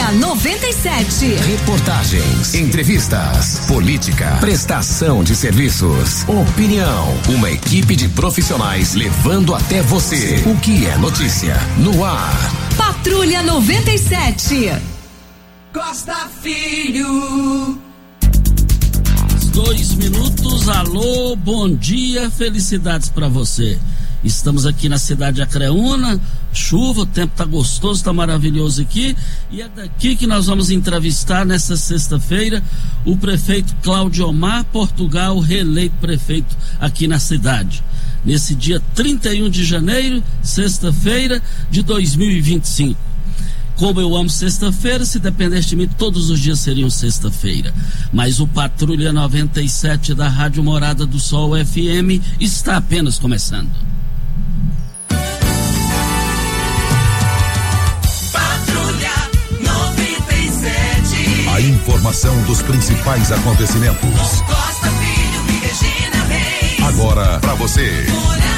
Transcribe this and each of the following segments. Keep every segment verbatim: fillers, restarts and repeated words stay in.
Patrulha noventa e sete. Reportagens, entrevistas, política, prestação de serviços, opinião. Uma equipe de profissionais levando até você o que é notícia no ar. Patrulha noventa e sete. Costa Filho. Dois minutos, alô, bom dia, felicidades pra você. Estamos aqui na cidade de Acreúna, chuva, o tempo tá gostoso, tá maravilhoso aqui, e é daqui que nós vamos entrevistar nessa sexta-feira o prefeito Cláudio Omar Portugal, reeleito prefeito aqui na cidade. Nesse dia trinta e um de janeiro, sexta-feira de dois mil e vinte e cinco. Como eu amo sexta-feira, se dependesse de mim, todos os dias seriam sexta-feira. Mas o Patrulha noventa e sete da Rádio Morada do Sol F M está apenas começando. Patrulha noventa e sete. A informação dos principais acontecimentos. Costa Filho e Regina Reis. Agora pra você.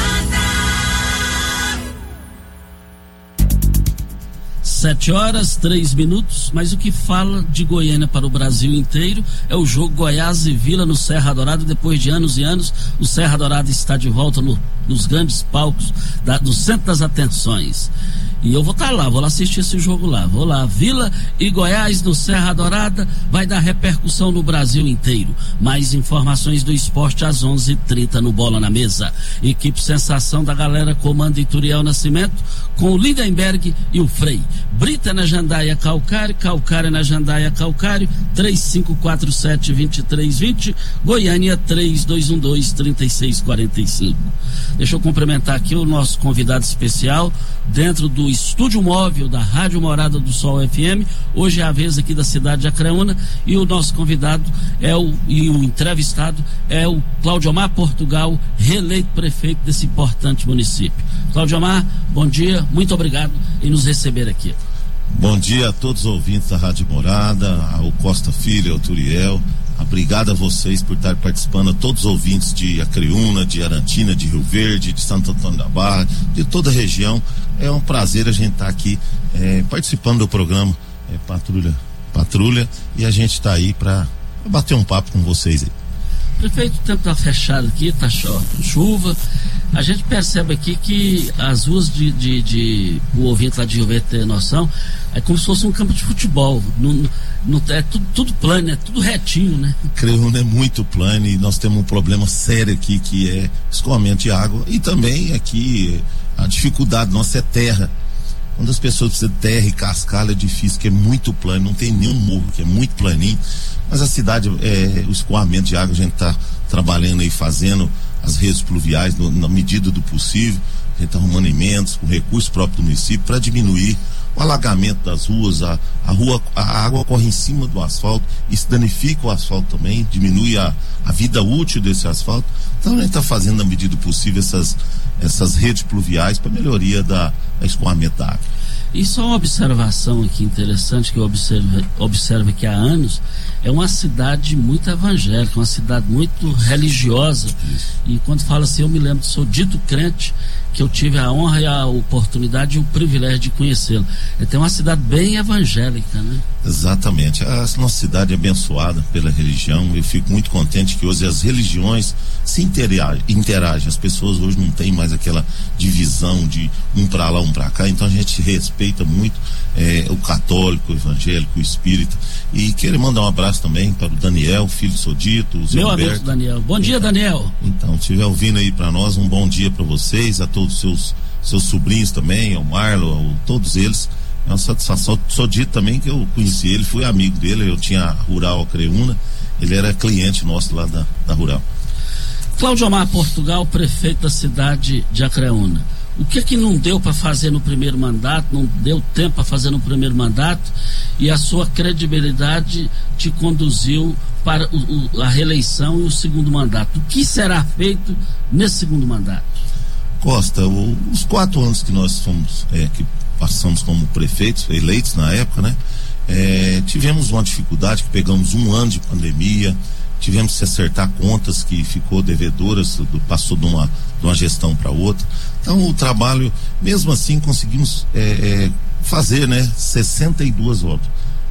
Sete horas, três minutos, mas o que fala de Goiânia para o Brasil inteiro é o jogo Goiás e Vila no Serra Dourada. Depois de anos e anos, o Serra Dourada está de volta no, nos grandes palcos, da, no centro das atenções. E eu vou estar lá, vou lá assistir esse jogo lá. Vou lá, Vila e Goiás no Serra Dourada, vai dar repercussão no Brasil inteiro. Mais informações do esporte às onze e trinta no Bola na Mesa. Equipe Sensação da galera comanda Ituriel Nascimento com o Lindenberg e o Frei. Brita na Jandaia Calcário, Calcário na Jandaia Calcário, três cinco quatro sete, dois três dois zero, Goiânia três dois um dois, três seis quatro cinco. Deixa eu cumprimentar aqui o nosso convidado especial dentro do estúdio móvel da Rádio Morada do Sol F M. Hoje é a vez aqui da cidade de Acreúna e o nosso convidado é o, e o entrevistado é o Cláudio Omar Portugal, reeleito prefeito desse importante município. Cláudio Omar, bom dia, muito obrigado em nos receber aqui. Bom dia a todos os ouvintes da Rádio Morada, ao Costa Filho, ao Turiel. Obrigado a vocês por estar participando, a todos os ouvintes de Acreúna, de Arantina, de Rio Verde, de Santo Antônio da Barra, de toda a região. É um prazer a gente estar aqui é, participando do programa é, Patrulha, Patrulha, e a gente está aí para bater um papo com vocês aí. Prefeito, o tempo está fechado aqui, está chuva. A gente percebe aqui que as ruas de, de, de o ouvinte lá de Rio Verde ter noção, é como se fosse um campo de futebol. Não, não, é tudo, tudo plano, é tudo retinho, né? Acreúna é muito plano e nós temos um problema sério aqui que é escoamento de água, e também aqui a dificuldade nossa é terra. Quando as pessoas precisam de terra e cascalho é difícil, que é muito plano, não tem nenhum morro, que é muito planinho. Mas a cidade, é, o escoamento de água, a gente está trabalhando aí, fazendo as redes pluviais no, na medida do possível. A gente está arrumando emendas com recursos próprios do município para diminuir o alagamento das ruas. A, a rua, a água corre em cima do asfalto, isso danifica o asfalto também, diminui a, a vida útil desse asfalto. Então a gente está fazendo na medida do possível essas, essas redes pluviais para melhoria da, da escoamento da água. E só uma observação aqui interessante que eu observo, observo aqui há anos, é uma cidade muito evangélica, uma cidade muito religiosa. Isso. E quando fala assim, eu me lembro, sou dito crente, que eu tive a honra e a oportunidade e o privilégio de conhecê-lo. É tem uma cidade bem evangélica, né? Exatamente. A nossa cidade é abençoada pela religião. Eu fico muito contente que hoje as religiões se interagem, interagem. As pessoas hoje não têm mais aquela divisão de um para lá, um para cá. Então a gente respeita muito é, o católico, o evangélico, o espírita. E quero mandar um abraço também para o Daniel, filho do Sodito, o Zé Meu Alberto. amigo Daniel. Bom dia, então, Daniel. Então, se estiver ouvindo aí para nós, um bom dia para vocês, a todos os seus, seus sobrinhos também, ao Marlon, a todos eles. É uma satisfação. Sodito também, que eu conheci ele, fui amigo dele, eu tinha a Rural Acreúna, ele era cliente nosso lá da, da Rural. Cláudio Omar Portugal, prefeito da cidade de Acreúna. O que é que não deu para fazer no primeiro mandato, não deu tempo para fazer no primeiro mandato, e a sua credibilidade te conduziu para o, o, a reeleição e o segundo mandato? O que será feito nesse segundo mandato? Costa, o, os quatro anos que nós fomos, é, que passamos como prefeitos, eleitos na época, né? É, tivemos uma dificuldade, que pegamos um ano de pandemia, tivemos que acertar contas que ficou devedoras, do, passou de uma, de uma gestão para outra. Então o trabalho, mesmo assim, conseguimos é, é, fazer, né, sessenta e duas obras.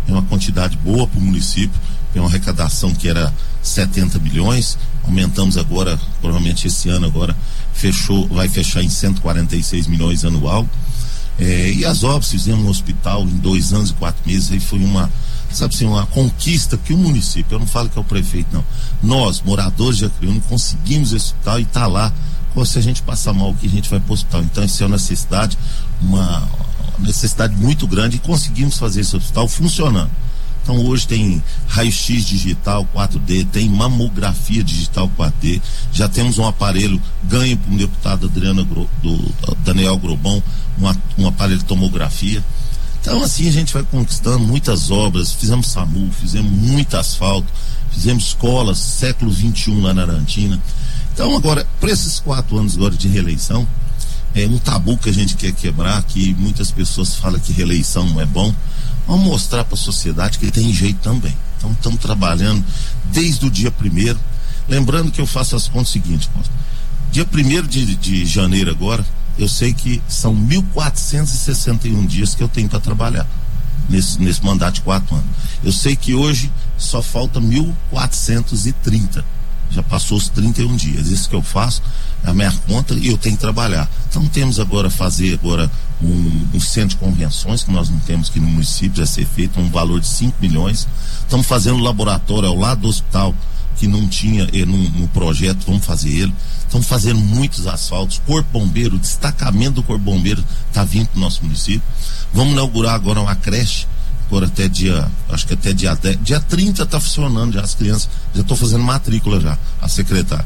é uma quantidade boa para o município, é uma arrecadação que era setenta milhões, aumentamos agora, provavelmente esse ano agora, fechou, vai fechar em cento e quarenta e seis milhões anual. É, e as obras, fizemos um hospital em dois anos e quatro meses, aí foi uma, sabe assim, uma conquista que o município, eu não falo que é o prefeito não, nós, moradores de Acreúna, conseguimos esse hospital e está lá, se a gente passar mal aqui, a gente vai para o hospital. Então isso é uma necessidade, uma necessidade muito grande, e conseguimos fazer esse hospital funcionando. Então hoje tem raio-x digital quatro D, tem mamografia digital quatro D, já temos um aparelho ganho para o deputado Adriana Gro, do Daniel Grobão, uma, um aparelho de tomografia. Então assim a gente vai conquistando muitas obras, fizemos SAMU, fizemos muito asfalto, fizemos escolas, século vinte e um lá na Arantina. Então agora, para esses quatro anos agora de reeleição, é um tabu que a gente quer quebrar, que muitas pessoas falam que reeleição não é bom. Vamos mostrar para a sociedade que tem jeito também. Então estamos trabalhando desde o dia primeiro. Lembrando que eu faço as contas seguintes, Costa. Dia primeiro de, de janeiro agora, eu sei que são mil quatrocentos e sessenta e um dias que eu tenho para trabalhar nesse, nesse mandato de quatro anos. Eu sei que hoje só falta mil quatrocentos e trinta. Já passou os trinta e um dias. Isso que eu faço, é a minha conta, e eu tenho que trabalhar. Então temos agora fazer agora um, um centro de convenções que nós não temos aqui no município, já ser feito um valor de cinco milhões. Estamos fazendo um laboratório ao lado do hospital que não tinha eh, no, no projeto, vamos fazer ele. Estamos fazendo muitos asfaltos. Corpo Bombeiro, o destacamento do Corpo Bombeiro está vindo para o nosso município. Vamos inaugurar agora uma creche. Agora até dia, acho que até dia dez, dia trinta está funcionando já, as crianças, já estou fazendo matrícula já, a secretária.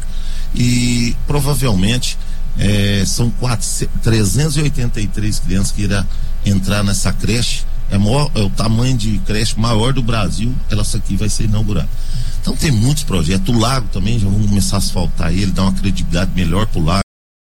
E provavelmente é, são trezentas e oitenta e três crianças que irão entrar nessa creche, é, maior, é o tamanho de creche maior do Brasil, ela essa aqui vai ser inaugurada. Então tem muitos projetos, o lago também, já vamos começar a asfaltar ele, dar uma credibilidade melhor para o lago.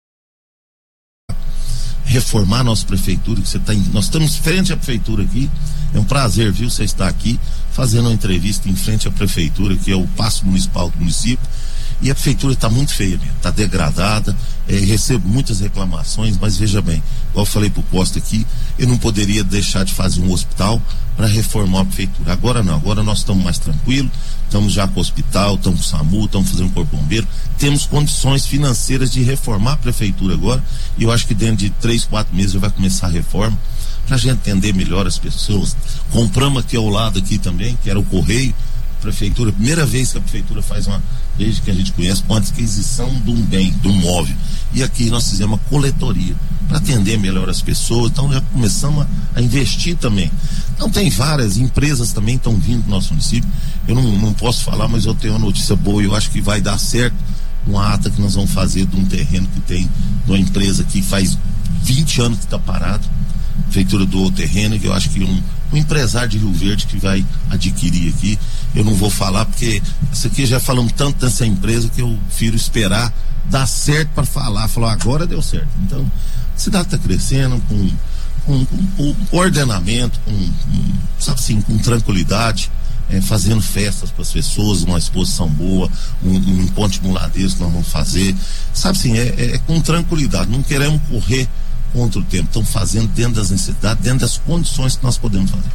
Reformar a nossa prefeitura, que você tá em, nós estamos em frente à prefeitura aqui, é um prazer, viu, você estar aqui fazendo uma entrevista em frente à prefeitura, que é o Paço Municipal do município, e a prefeitura está muito feia, está degradada, é, recebo muitas reclamações, mas veja bem, igual eu falei pro Costa aqui, eu não poderia deixar de fazer um hospital para reformar a prefeitura. Agora não, agora nós estamos mais tranquilos, estamos já com o hospital, estamos com o SAMU, estamos fazendo o Corpo Bombeiro, temos condições financeiras de reformar a prefeitura agora, e eu acho que dentro de três, quatro meses já vai começar a reforma, para a gente atender melhor as pessoas. Compramos aqui ao lado aqui também, que era o Correio, a prefeitura, primeira vez que a prefeitura faz uma, desde que a gente conhece, uma adquisição de um bem, de um móvel, e aqui nós fizemos uma coletoria para atender melhor as pessoas, então já começamos a, a investir também. Então tem várias empresas também estão vindo do nosso município, eu não, não posso falar, mas eu tenho uma notícia boa, eu acho que vai dar certo uma ata que nós vamos fazer de um terreno que tem de uma empresa que faz vinte anos que está parado, prefeitura do terreno, que eu acho que um, um empresário de Rio Verde que vai adquirir aqui, eu não vou falar porque isso aqui já falamos tanto dessa empresa que eu prefiro esperar dar certo para falar, falar agora deu certo. Então a cidade está crescendo com, com, com, com ordenamento, com, com, sabe assim, com tranquilidade, é, fazendo festas para as pessoas, uma exposição boa, um, um ponte de muladeiros que nós vamos fazer, sabe assim, é, é, é com tranquilidade, não queremos correr contra o tempo, estão fazendo dentro das necessidades, dentro das condições que nós podemos fazer.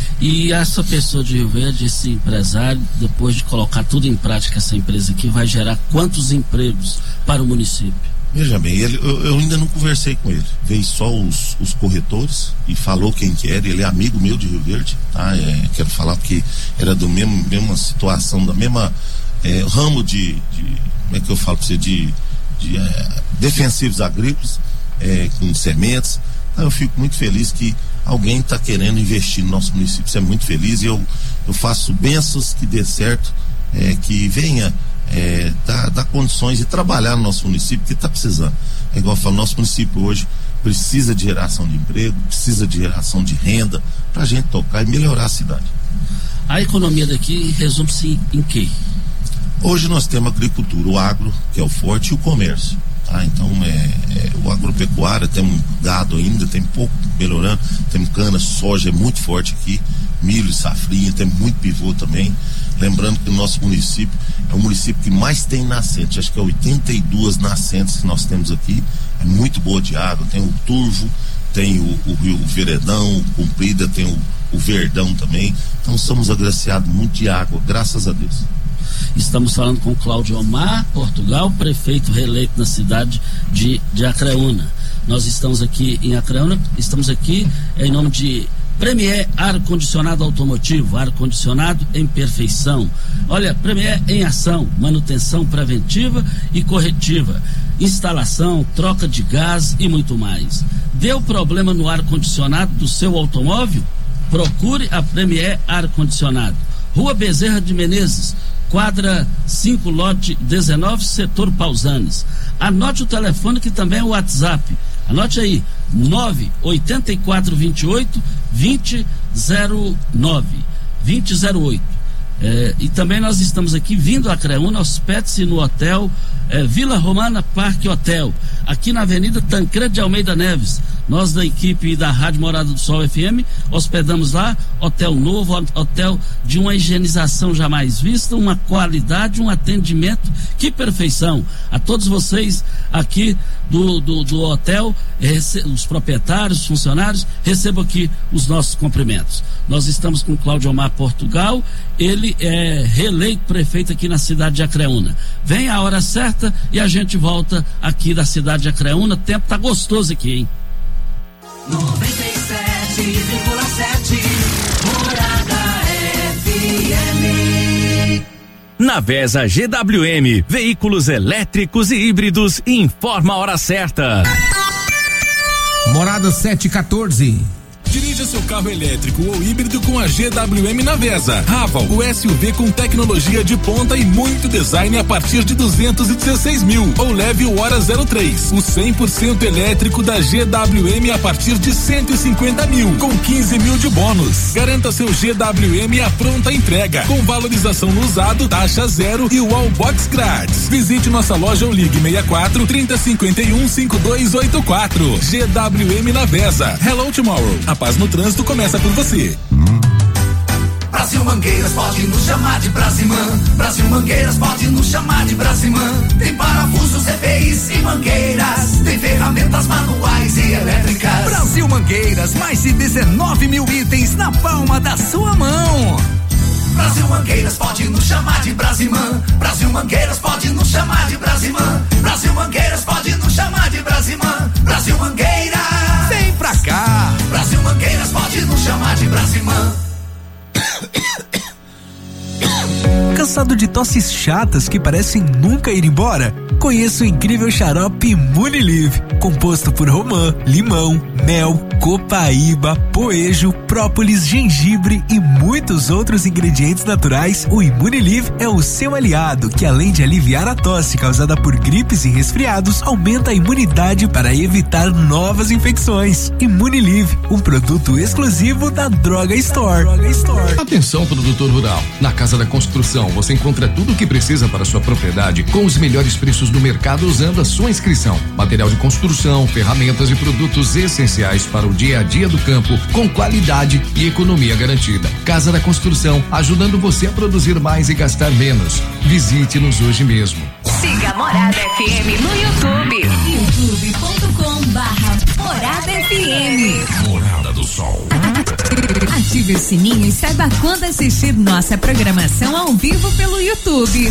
E essa pessoa de Rio Verde, esse empresário, depois de colocar tudo em prática, essa empresa aqui, vai gerar quantos empregos para o município? Veja bem, ele, eu, eu ainda não conversei com ele, veio só os, os corretores e falou quem que era, ele é amigo meu de Rio Verde, tá? É, quero falar porque era do mesmo, mesma situação, da mesma é, ramo de, de, como é que eu falo para você, de, de é, defensivos agrícolas, É, com sementes. Eu fico muito feliz que alguém está querendo investir no nosso município, isso é muito feliz, e eu, eu faço bênçãos que dê certo, é, que venha é, dar, dar condições de trabalhar no nosso município, que está precisando. É igual eu falo, nosso município hoje precisa de geração de emprego, precisa de geração de renda para a gente tocar e melhorar a cidade. A economia daqui resume-se em quê? Hoje nós temos a agricultura, o agro, que é o forte, e o comércio. Ah, então é, é, o agropecuário, temos gado ainda, tem pouco melhorando, temos cana, soja, é muito forte aqui, milho, safrinha, temos muito pivô também. Lembrando que o nosso município é o município que mais tem nascentes, acho que é oitenta e duas nascentes que nós temos aqui, é muito boa de água, tem o Turvo, tem o, o rio Veredão, o Comprida, tem o, o Verdão também. Então somos agraciados muito de água, graças a Deus. Estamos falando com Cláudio Omar Portugal, prefeito reeleito na cidade de, de Acreúna. Nós estamos aqui em Acreúna, estamos aqui em nome de Premier Ar-Condicionado Automotivo, ar-condicionado em perfeição. Olha, Premier em ação, manutenção preventiva e corretiva, instalação, troca de gás e muito mais. Deu problema no ar-condicionado do seu automóvel? Procure a Premier Ar-Condicionado. Rua Bezerra de Menezes, quadra cinco, lote dezenove, setor Pausanes. Anote o telefone que também é o WhatsApp. Anote aí, nove oito quatro dois oito, dois zero nove, dois zero oito. É, e também nós estamos aqui vindo a Acreúna, hospede-se no hotel é, Vila Romana Parque Hotel, aqui na Avenida Tancredo de Almeida Neves. Nós da equipe da Rádio Morada do Sol F M hospedamos lá, hotel novo, hotel de uma higienização jamais vista, uma qualidade, um atendimento, que perfeição. A todos vocês aqui do, do, do hotel, os proprietários, os funcionários, recebam aqui os nossos cumprimentos. Nós estamos com Cláudio Omar Portugal, ele é reeleito prefeito aqui na cidade de Acreúna. Vem a hora certa e a gente volta aqui da cidade de Acreúna. O tempo tá gostoso aqui, hein? noventa e sete vírgula sete Morada F M. Na Vesa G W M, veículos elétricos e híbridos, informa a hora certa. Morada sete quatorze. Dirija seu carro elétrico ou híbrido com a G W M na Vesa. Raval, o S U V com tecnologia de ponta e muito design a partir de duzentos e dezesseis mil. Ou leve o Hora zero três, o cem por cento elétrico da G W M a partir de cento e cinquenta mil, com quinze mil de bônus. Garanta seu G W M à pronta entrega, com valorização no usado, taxa zero e o All Box grátis. Visite nossa loja ou ligue seis quatro, trinta, cinquenta e um, cinquenta e dois oitenta e quatro. G W M na Vesa. Hello Tomorrow. A paz no trânsito começa por você. Brasil Mangueiras pode nos chamar de Brasimã. Brasil Mangueiras pode nos chamar de Brasimã. Tem parafusos, E P Is e mangueiras. Tem ferramentas manuais e elétricas. Brasil Mangueiras, mais de dezenove mil itens na palma da sua mão. Brasil Mangueiras pode nos chamar de Brasimã. Brasil Mangueiras pode nos chamar de Brasimã. Brasil Mangueiras pode nos chamar de Brasimã. Brasil Mangueiras, vem pra cá. Brasil Mangueiras pode nos chamar de Brasimã. Cansado de tosses chatas que parecem nunca ir embora? Conheça o incrível xarope Imunilive, composto por romã, limão, mel, copaíba, poejo, própolis, gengibre e muitos outros ingredientes naturais. O Imunilive é o seu aliado, que além de aliviar a tosse causada por gripes e resfriados, aumenta a imunidade para evitar novas infecções. Imunilive, um produto exclusivo da Droga Store. Droga Store. Atenção, produtor rural. Na Casa da Construção você encontra tudo o que precisa para sua propriedade com os melhores preços do mercado usando a sua inscrição. Material de construção, ferramentas e produtos essenciais para o dia a dia do campo com qualidade e economia garantida. Casa da Construção, ajudando você a produzir mais e gastar menos. Visite-nos hoje mesmo. Siga Morada F M no YouTube. youtube ponto com barra Morada F M. Morada do Sol. Ative o sininho e saiba quando assistir nossa programação ao vivo pelo YouTube.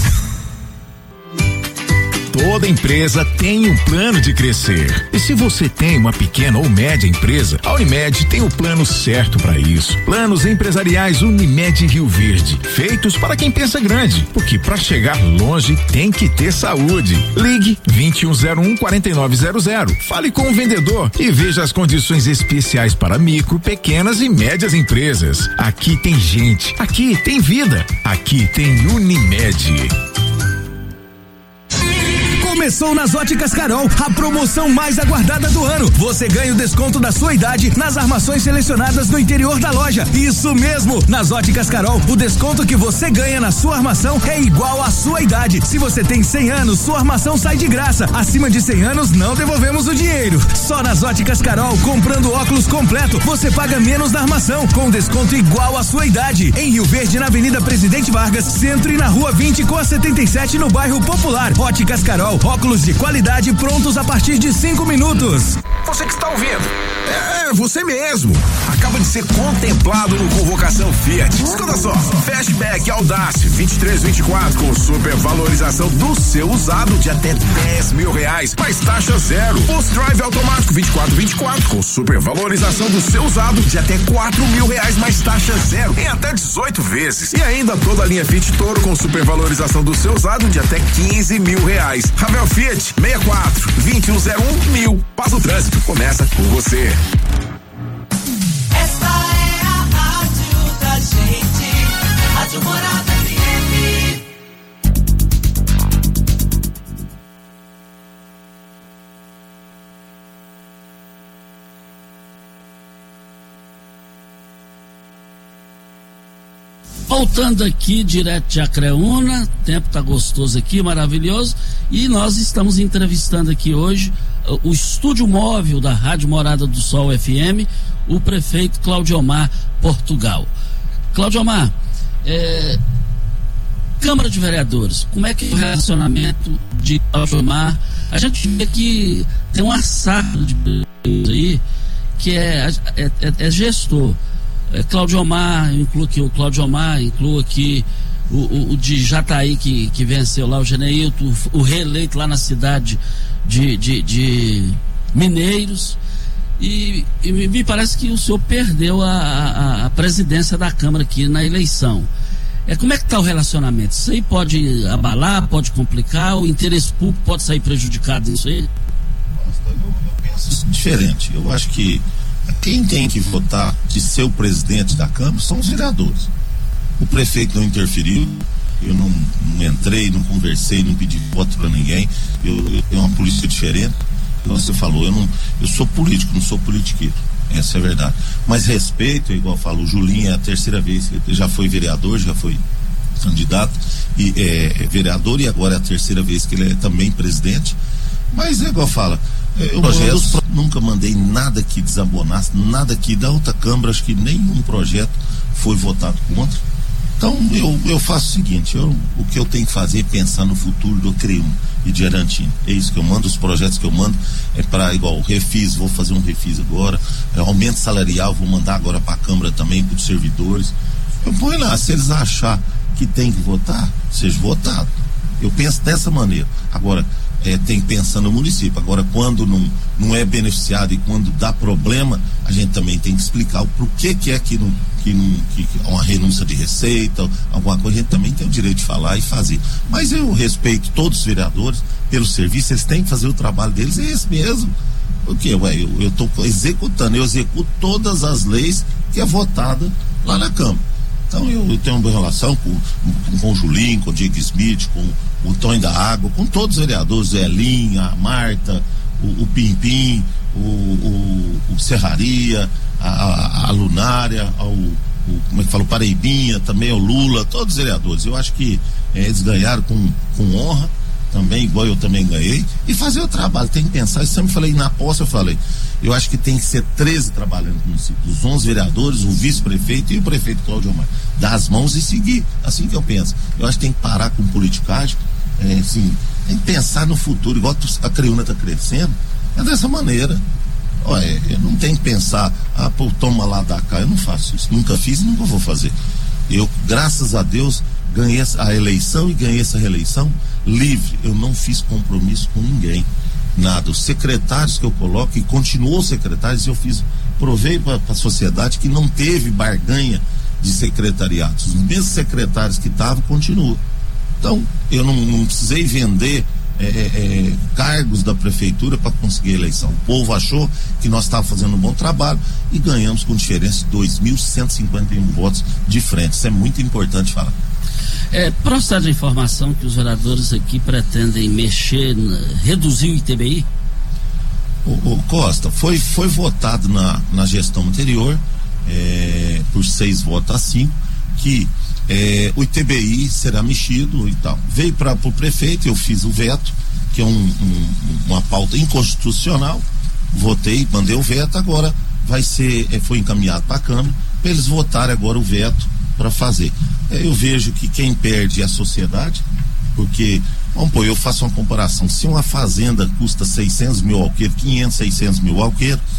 Toda empresa tem um plano de crescer. E se você tem uma pequena ou média empresa, a Unimed tem o plano certo para isso. Planos empresariais Unimed Rio Verde, feitos para quem pensa grande, porque para chegar longe tem que ter saúde. Ligue vinte e um zero um, quarenta e nove zero zero. Fale com o vendedor e veja as condições especiais para micro, pequenas e médias empresas. Aqui tem gente, aqui tem vida, aqui tem Unimed. Começou nas Óticas Carol a promoção mais aguardada do ano. Você ganha o desconto da sua idade nas armações selecionadas no interior da loja. Isso mesmo! Nas Óticas Carol, o desconto que você ganha na sua armação é igual à sua idade. Se você tem cem anos, sua armação sai de graça. Acima de cem anos, não devolvemos o dinheiro. Só nas Óticas Carol, comprando óculos completo, você paga menos na armação, com desconto igual à sua idade. Em Rio Verde, na Avenida Presidente Vargas, Centro e na Rua vinte com a setenta e sete no bairro Popular. Óticas Carol, óculos de qualidade prontos a partir de cinco minutos. Você que está ouvindo, É, você mesmo. Acaba de ser contemplado no Convocação Fiat. Escuta só, Fastback Audace vinte e três, vinte e quatro com supervalorização do seu usado de até dez mil reais, mais taxa zero. Post Drive automático vinte e quatro, vinte e quatro com supervalorização do seu usado de até quatro mil reais, mais taxa zero em até dezoito vezes. E ainda toda a linha Fit Toro com supervalorização do seu usado de até quinze mil reais. Ravel Fiat sessenta e quatro, vinte e um zero um mil. Passa o trânsito, começa com você. Esta é a rádio da gente, Rádio Morada F M. Voltando aqui direto de Acreúna, o tempo tá gostoso aqui, maravilhoso, e nós estamos entrevistando aqui hoje o, o estúdio móvel da Rádio Morada do Sol F M, o prefeito Claudiomar Portugal. Claudiomar, é, Câmara de Vereadores, como é que é o relacionamento de Claudiomar? A gente vê que tem uma safra de aí que é, é, é, é gestor. É, Claudiomar, incluo aqui o Claudiomar, incluo aqui o, o, o de Jataí que, que venceu lá, o Geneilton, o, o reeleito lá na cidade de, de, de Mineiros, e, e me parece que o senhor perdeu a, a, a presidência da Câmara aqui na eleição. É, como é que está o relacionamento? Isso aí pode abalar, pode complicar, o interesse público pode sair prejudicado nisso aí? Eu, eu penso diferente, eu acho que quem tem que votar de ser o presidente da Câmara são os vereadores. O prefeito não interferiu, eu não, não entrei, não conversei, não pedi voto para ninguém. Eu, eu tenho uma política diferente. Como você falou, eu, não, eu sou político, não sou politiqueiro. Essa é a verdade. Mas respeito, igual eu falo, o Julinho é a terceira vez, ele já foi vereador, já foi candidato, e é, é vereador, e agora é a terceira vez que ele é também presidente. Mas é igual eu falo, eu projetos, nunca mandei nada que desabonasse, nada que da outra Câmara, acho que nenhum projeto foi votado contra. Então eu, eu faço o seguinte, eu, o que eu tenho que fazer é pensar no futuro do Acreúna e de Arantina. É isso que eu mando, os projetos que eu mando é para, igual, refis, vou fazer um refis agora, é, aumento salarial, vou mandar agora para a Câmara também, para os servidores. Eu ponho lá, se eles achar que tem que votar, seja votado. Eu penso dessa maneira. Agora, É, tem que pensar no município. Agora, quando não, não é beneficiado e quando dá problema, a gente também tem que explicar o porquê que é que não, que não, que uma renúncia de receita, alguma coisa, a gente também tem o direito de falar e fazer. Mas eu respeito todos os vereadores pelo serviço, eles têm que fazer o trabalho deles, é esse mesmo. Porque, ué, eu estou executando, eu executo todas as leis que é votada lá na Câmara. Então eu, eu tenho uma boa relação com, com, com o Julinho, com o Diego Smith, com o Tony da Água, com todos os vereadores, o Elinho, a Marta, o, o Pimpim, o, o, o Serraria, a, a, a Lunária, ao, o, como é que fala, o Paraibinha, também o Lula, todos os vereadores. Eu acho que é, eles ganharam com, com honra, também, igual eu também ganhei, e fazer o trabalho, tem que pensar. Eu sempre falei, na posse eu falei, eu acho que tem que ser treze trabalhando no município, os onze vereadores, o vice-prefeito e o prefeito Claudiomar, dar as mãos e seguir, assim que eu penso. Eu acho que tem que parar com politicagem, é, assim, tem que pensar no futuro, igual a Acreúna está crescendo, é dessa maneira. Olha, eu não tenho que pensar, ah, pô, toma lá da cá, eu não faço isso, nunca fiz e nunca vou fazer. Eu, graças a Deus, ganhei a eleição e ganhei essa reeleição livre, eu não fiz compromisso com ninguém, nada. Os secretários que eu coloco, e continuou secretários, eu fiz, provei para a sociedade que não teve barganha de secretariados, os mesmos secretários que estavam continuam. Então eu não, não precisei vender é, é, cargos da prefeitura para conseguir a eleição. O povo achou que nós estávamos fazendo um bom trabalho e ganhamos com diferença de dois mil cento e cinquenta e um votos de frente. Isso é muito importante falar. É, procede a informação que os vereadores aqui pretendem mexer, reduzir o I T B I? O, o Costa, foi, foi votado na, na gestão anterior, é, por seis votos a cinco, que é, o I T B I será mexido e tal. Veio para o prefeito, eu fiz o veto, que é um, um, uma pauta inconstitucional, votei, mandei o veto, agora vai ser, é, foi encaminhado para a Câmara, para eles votarem agora o veto para fazer. Eu vejo que quem perde é a sociedade, porque, vamos pôr, eu faço uma comparação, se uma fazenda custa seiscentos mil alqueires, quinhentos, seiscentos mil alqueires,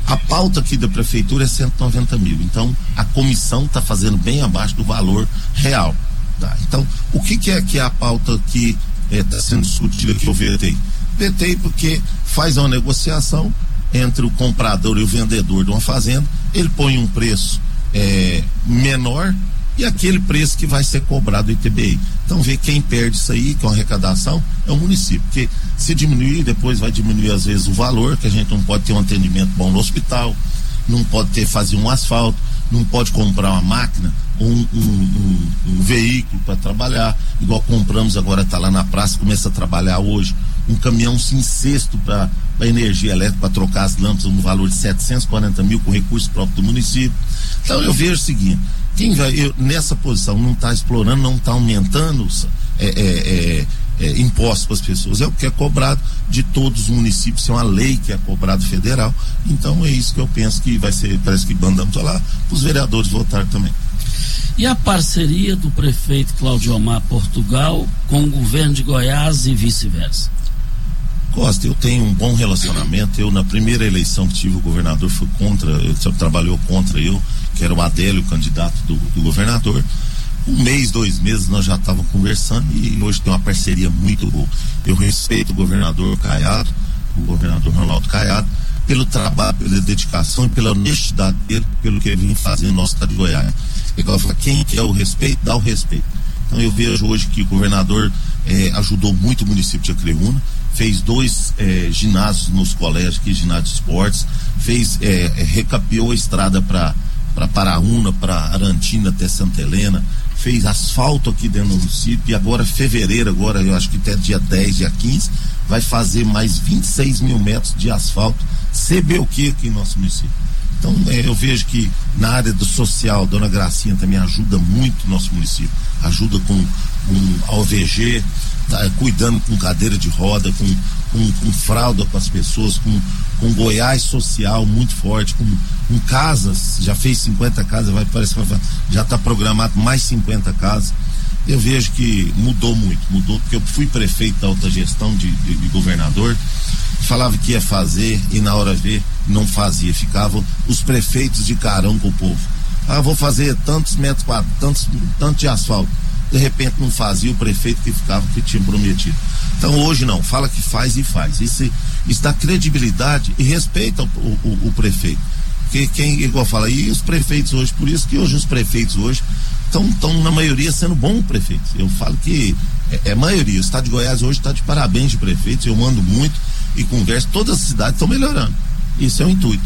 A pauta aqui da prefeitura é cento e noventa mil, então a comissão está fazendo bem abaixo do valor real. Tá? Então, o que, que é que é a pauta que está é, sendo discutida que eu vetei? Vetei porque faz uma negociação entre o comprador e o vendedor de uma fazenda, ele põe um preço é, menor e aquele preço que vai ser cobrado do I T B I. Então vê quem perde isso aí, que é uma arrecadação, é o município, porque se diminuir, depois vai diminuir às vezes o valor, que a gente não pode ter um atendimento bom no hospital, não pode ter fazer um asfalto, não pode comprar uma máquina, um, um, um, um veículo para trabalhar, igual compramos agora, está lá na praça, começa a trabalhar hoje, um caminhão sem cesto para energia elétrica, para trocar as lâmpadas no valor de setecentos e quarenta mil com recursos próprios do município. Então eu vejo o seguinte, quem vai, eu, nessa posição não está explorando, não está aumentando é, é, é, é, impostos para as pessoas, é o que é cobrado de todos os municípios, é uma lei que é cobrado federal, então é isso que eu penso que vai ser, parece que mandamos lá para os vereadores votarem também. E a parceria do prefeito Cláudio Omar Portugal com o governo de Goiás e vice-versa? Costa, eu tenho um bom relacionamento. Eu, na primeira eleição que tive, o governador foi contra, ele trabalhou contra eu, que era o Adélio, candidato do, do governador. Um mês, dois meses, nós já estávamos conversando e hoje tem uma parceria muito boa. Eu respeito o governador Caiado, o governador Ronaldo Caiado, pelo trabalho, pela dedicação e pela honestidade dele, pelo que ele vem fazendo no nosso estado de Goiás. Igual eu falo, quem quer o respeito, dá o respeito. Então eu vejo hoje que o governador eh, ajudou muito o município de Acreúna, fez dois eh, ginásios nos colégios, aqui, ginásio de esportes, fez, eh, recapeou a estrada para para Paraúna, para Arantina até Santa Helena, fez asfalto aqui dentro do município e agora fevereiro, agora eu acho que até dia dez, dia quinze, vai fazer mais vinte e seis mil metros de asfalto C B o que aqui em nosso município. Então eh, eu vejo que na área do social, Dona Gracinha também ajuda muito o nosso município, ajuda com um A O V G, tá, cuidando com cadeira de roda, com, com, com fralda para as pessoas, com, com Goiás social muito forte, com, com casas, já fez cinquenta casas, vai, parece que vai, já está programado mais cinquenta casas. Eu vejo que mudou muito, mudou, porque eu fui prefeito da alta gestão de, de, de governador, falava que ia fazer e na hora ver não fazia, ficavam os prefeitos de carão com o povo. Ah, vou fazer tantos metros quadrados, tantos, tanto de asfalto. De repente não fazia o prefeito que ficava, que tinha prometido. Então hoje não, fala que faz e faz. Isso, isso dá credibilidade e respeita o, o, o prefeito. Porque quem, igual fala, e os prefeitos hoje, por isso que hoje os prefeitos hoje estão na maioria sendo bons prefeitos. Eu falo que é, é maioria. O estado de Goiás hoje está de parabéns de prefeitos, eu ando muito e converso, todas as cidades estão melhorando. Isso é o intuito.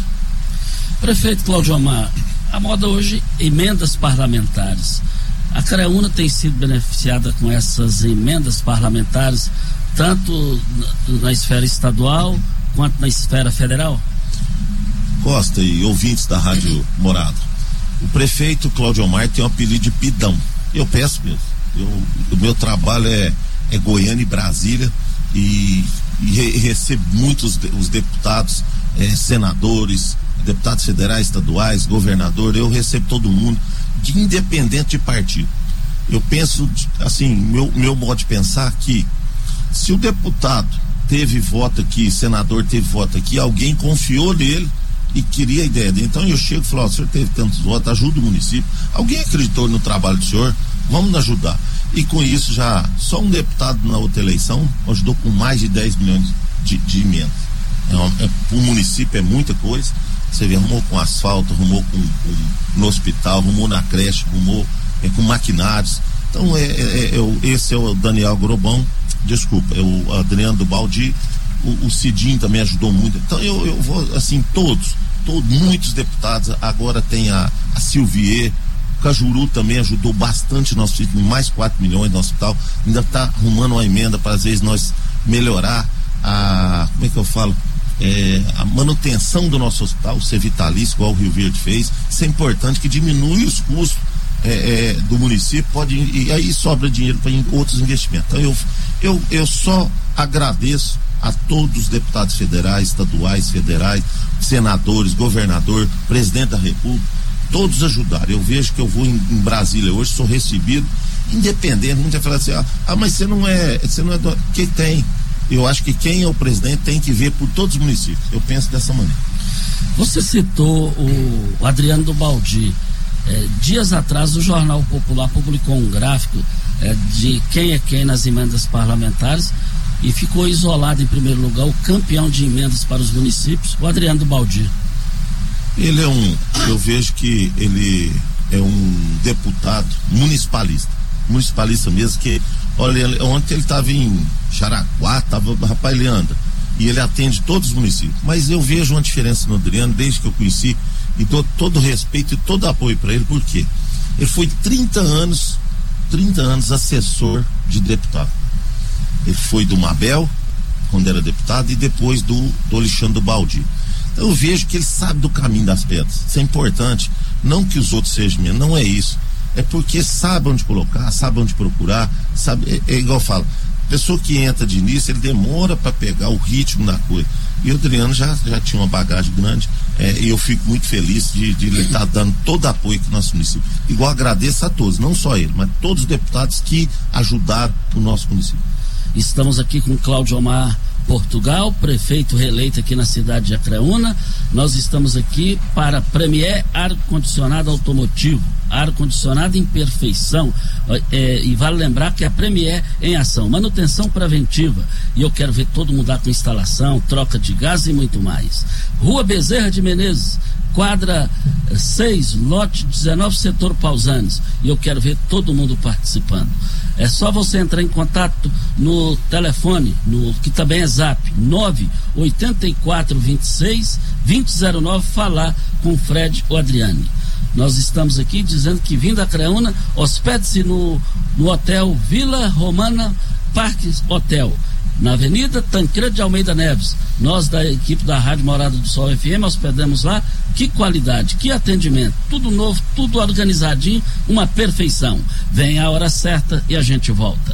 Prefeito Cláudio Omar, a moda hoje, emendas parlamentares. A Acreúna tem sido beneficiada com essas emendas parlamentares, tanto na, na esfera estadual quanto na esfera federal? Costa e ouvintes da Rádio Morada, o prefeito Cláudio Omar tem o apelido de Pidão. Eu peço mesmo. Eu, o meu trabalho é, é Goiânia e Brasília e, e, re, e recebo muitos os deputados, eh, senadores, deputados federais, estaduais, governador, eu recebo todo mundo, de independente de partido. Eu penso, assim, meu, meu modo de pensar que se o deputado teve voto aqui, senador teve voto aqui, alguém confiou nele e queria a ideia dele. Então eu chego e falo, ó, o senhor teve tantos votos, ajuda o município, alguém acreditou no trabalho do senhor, vamos nos ajudar. E com isso já, só um deputado na outra eleição ajudou com mais de dez milhões de, de emendas. É, é, o município é muita coisa. Você vê, arrumou com asfalto, arrumou com, com, no hospital, arrumou na creche, arrumou é, com maquinários. Então, é, é, é, o, esse é o Daniel Grobão, desculpa, é o Adriano do Baldi, o, o Cidinho também ajudou muito. Então, eu, eu vou, assim, todos, todos, muitos deputados, agora tem a, a Silvier, o Cajuru também ajudou bastante nosso sítio, mais quatro milhões no hospital, ainda está arrumando uma emenda para às vezes nós melhorar a, como é que eu falo? É, a manutenção do nosso hospital, ser vitalício, igual o Rio Verde fez. Isso é importante, que diminui os custos é, é, do município, pode, e aí sobra dinheiro para outros investimentos. Então eu, eu, eu só agradeço a todos os deputados federais, estaduais, federais, senadores, governador, presidente da República, todos ajudaram. Eu vejo que eu vou em, em Brasília hoje, sou recebido, independente, muita fala assim, ah, mas você não é, você não é do... que tem. Eu acho que quem é o presidente tem que ver por todos os municípios. Eu penso dessa maneira. Você citou o, o Adriano do Baldi. É, dias atrás o Jornal Popular publicou um gráfico é, de quem é quem nas emendas parlamentares e ficou isolado em primeiro lugar o campeão de emendas para os municípios, o Adriano do Baldi. Ele é um, eu vejo que ele é um deputado municipalista, municipalista mesmo, que, olha, ontem ele estava em Jaraguá, tava, rapaz, ele anda, e ele atende todos os municípios, mas eu vejo uma diferença no Adriano, desde que eu conheci, e dou todo o respeito e todo o apoio para ele, por quê? Ele foi trinta anos, trinta anos assessor de deputado. Ele foi do Mabel, quando era deputado, e depois do, do Alexandre Baldi. Então eu vejo que ele sabe do caminho das pedras. Isso é importante. Não que os outros sejam menos, não é isso. É porque sabe onde colocar, sabe onde procurar, sabe, é, é igual eu falo, pessoa que entra de início, ele demora para pegar o ritmo da coisa. E o Adriano já, já tinha uma bagagem grande, é, e eu fico muito feliz de, de ele estar dando todo o apoio que o nosso município. Igual agradeço a todos, não só ele, mas todos os deputados que ajudaram o nosso município. Estamos aqui com Cláudio Omar Portugal, prefeito reeleito aqui na cidade de Acreúna. Nós estamos aqui para Premier Ar-Condicionado Automotivo, ar-condicionado em perfeição, é, e vale lembrar que a Premier em ação, manutenção preventiva, e eu quero ver todo mundo lá com instalação, troca de gás e muito mais. Rua Bezerra de Menezes, quadra seis, lote dezenove, setor Pausanes, e eu quero ver todo mundo participando. É só você entrar em contato no telefone, no, que também é zap, nove oito quatro dois seis, dois zero zero nove, falar com o Fred ou Adriane. Nós estamos aqui dizendo que vindo a Acreúna, hospede-se no, no hotel Vila Romana Parques Hotel, na Avenida Tancredo de Almeida Neves. Nós da equipe da Rádio Morada do Sol F M hospedamos lá. Que qualidade, que atendimento, tudo novo, tudo organizadinho, uma perfeição. Vem a hora certa e a gente volta.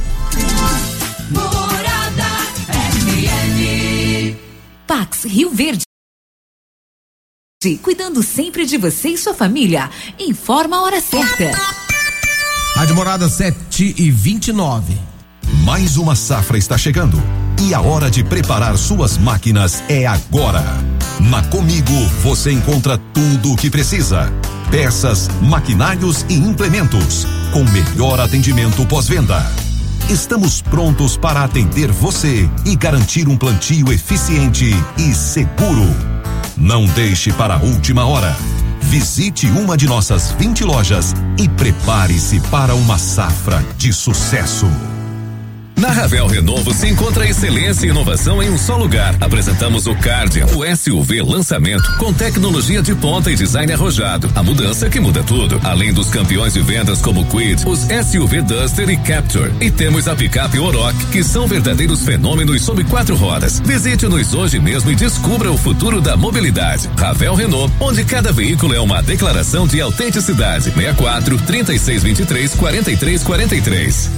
Morada F M. Pax Rio Verde, cuidando sempre de você e sua família. Informa a hora certa. Rádio Morada sete e vinte e nove. Mais uma safra está chegando e a hora de preparar suas máquinas é agora. Na Comigo você encontra tudo o que precisa: peças, maquinários e implementos, com melhor atendimento pós-venda. Estamos prontos para atender você e garantir um plantio eficiente e seguro. Não deixe para a última hora. Visite uma de nossas vinte lojas e prepare-se para uma safra de sucesso. Na Ravel Renault você encontra excelência e inovação em um só lugar. Apresentamos o Cardian, o S U V lançamento com tecnologia de ponta e design arrojado. A mudança que muda tudo. Além dos campeões de vendas como Kwid, os S U V Duster e Captur. E temos a picape Oroch, que são verdadeiros fenômenos sob quatro rodas. Visite-nos hoje mesmo e descubra o futuro da mobilidade. Ravel Renault, onde cada veículo é uma declaração de autenticidade. sessenta e quatro, trinta e seis, vinte e três, quarenta e três, quarenta e três.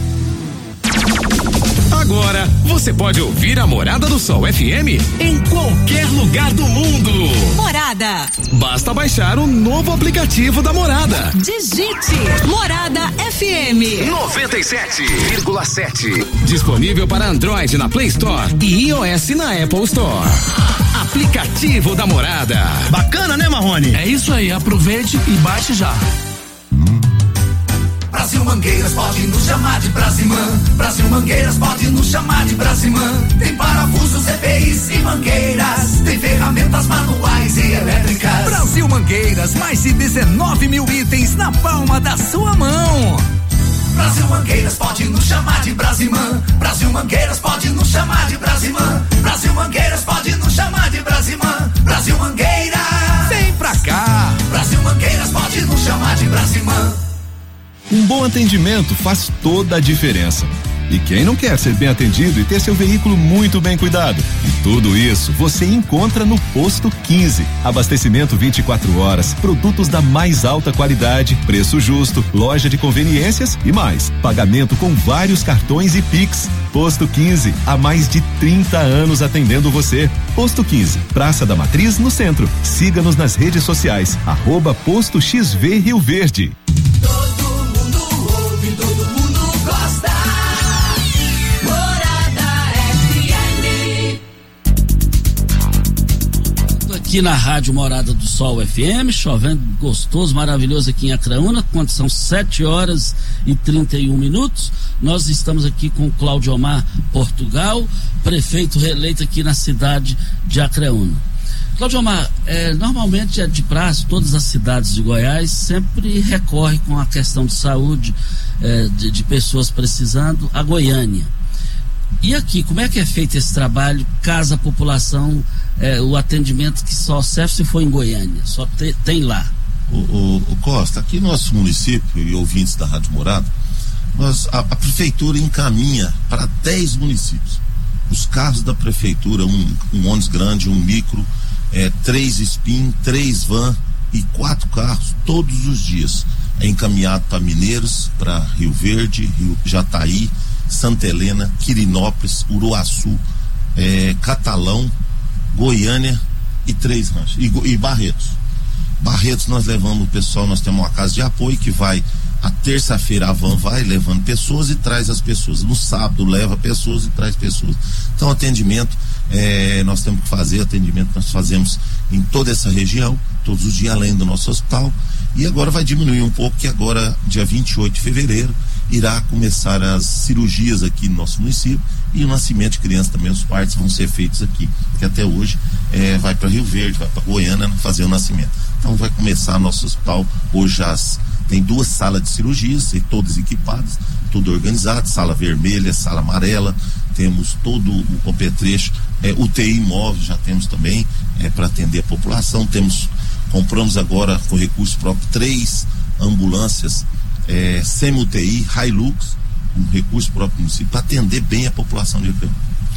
Agora você pode ouvir a Morada do Sol F M em qualquer lugar do mundo. Morada. Basta baixar o novo aplicativo da Morada. Digite Morada F M noventa e sete vírgula sete. Disponível para Android na Play Store e iOS na Apple Store. Aplicativo da Morada. Bacana, né, Marrone? É isso aí, aproveite e baixe já. Brasil Mangueiras pode nos chamar de Brasimã. Brasil Mangueiras pode nos chamar de Brasimã. Tem parafusos, E P Is e mangueiras. Tem ferramentas manuais e elétricas. Brasil Mangueiras, mais de dezenove mil itens na palma da sua mão. Brasil Mangueiras pode nos chamar de Brasimã. Brasil Mangueiras pode nos chamar de Brasimã. Brasil Mangueiras pode nos chamar de Brasimã. Brasil Mangueiras, vem pra cá. Brasil Mangueiras pode nos chamar de Brasimã. Um bom atendimento faz toda a diferença. E quem não quer ser bem atendido e ter seu veículo muito bem cuidado? E tudo isso você encontra no Posto quinze. Abastecimento vinte e quatro horas, produtos da mais alta qualidade, preço justo, loja de conveniências e mais. Pagamento com vários cartões e Pix. Posto quinze, há mais de trinta anos atendendo você. Posto quinze, Praça da Matriz, no centro. Siga-nos nas redes sociais, arroba Posto X V Rio Verde. aqui na Rádio Morada do Sol F M, chovendo gostoso, maravilhoso aqui em Acreúna, quando são sete horas e trinta e um minutos. Nós estamos aqui com o Cláudio Omar Portugal, prefeito reeleito aqui na cidade de Acreúna. Cláudio Omar, é, normalmente é de praxe, todas as cidades de Goiás sempre recorrem com a questão de saúde, é, de, de pessoas precisando, a Goiânia. E aqui, como é que é feito esse trabalho, caso a população, é, o atendimento que só serve se for em Goiânia, só te, tem lá? O, o, o Costa, aqui no nosso município e ouvintes da Rádio Morada, nós, a, a prefeitura encaminha para dez municípios. Os carros da prefeitura, um, um ônibus grande, um micro, é, três spin, três van e quatro carros todos os dias. É encaminhado para Mineiros, para Rio Verde, Rio Jataí, Santa Helena, Quirinópolis, Uruaçu, é, Catalão, Goiânia e Três Ranchos e, e Barretos. Barretos nós levamos o pessoal, nós temos uma casa de apoio que vai, a terça-feira a van vai levando pessoas e traz as pessoas, no sábado leva pessoas e traz pessoas. Então atendimento, é, nós temos que fazer atendimento, nós fazemos em toda essa região, todos os dias além do nosso hospital, e agora vai diminuir um pouco, que agora dia vinte e oito de fevereiro irá começar as cirurgias aqui no nosso município, e o nascimento de crianças também, os partos vão ser feitos aqui, que até hoje é, vai para Rio Verde, vai para Goiânia fazer o nascimento. Então vai começar nosso hospital, hoje já tem duas salas de cirurgias, e todas equipadas, tudo organizado, sala vermelha, sala amarela, temos todo o apetrecho, é, U T I móvel já temos também, é, para atender a população, temos, compramos agora com recurso próprio três ambulâncias, é, semi-U T I, Hilux, um recurso próprio do município, para atender bem a população de Acreúna.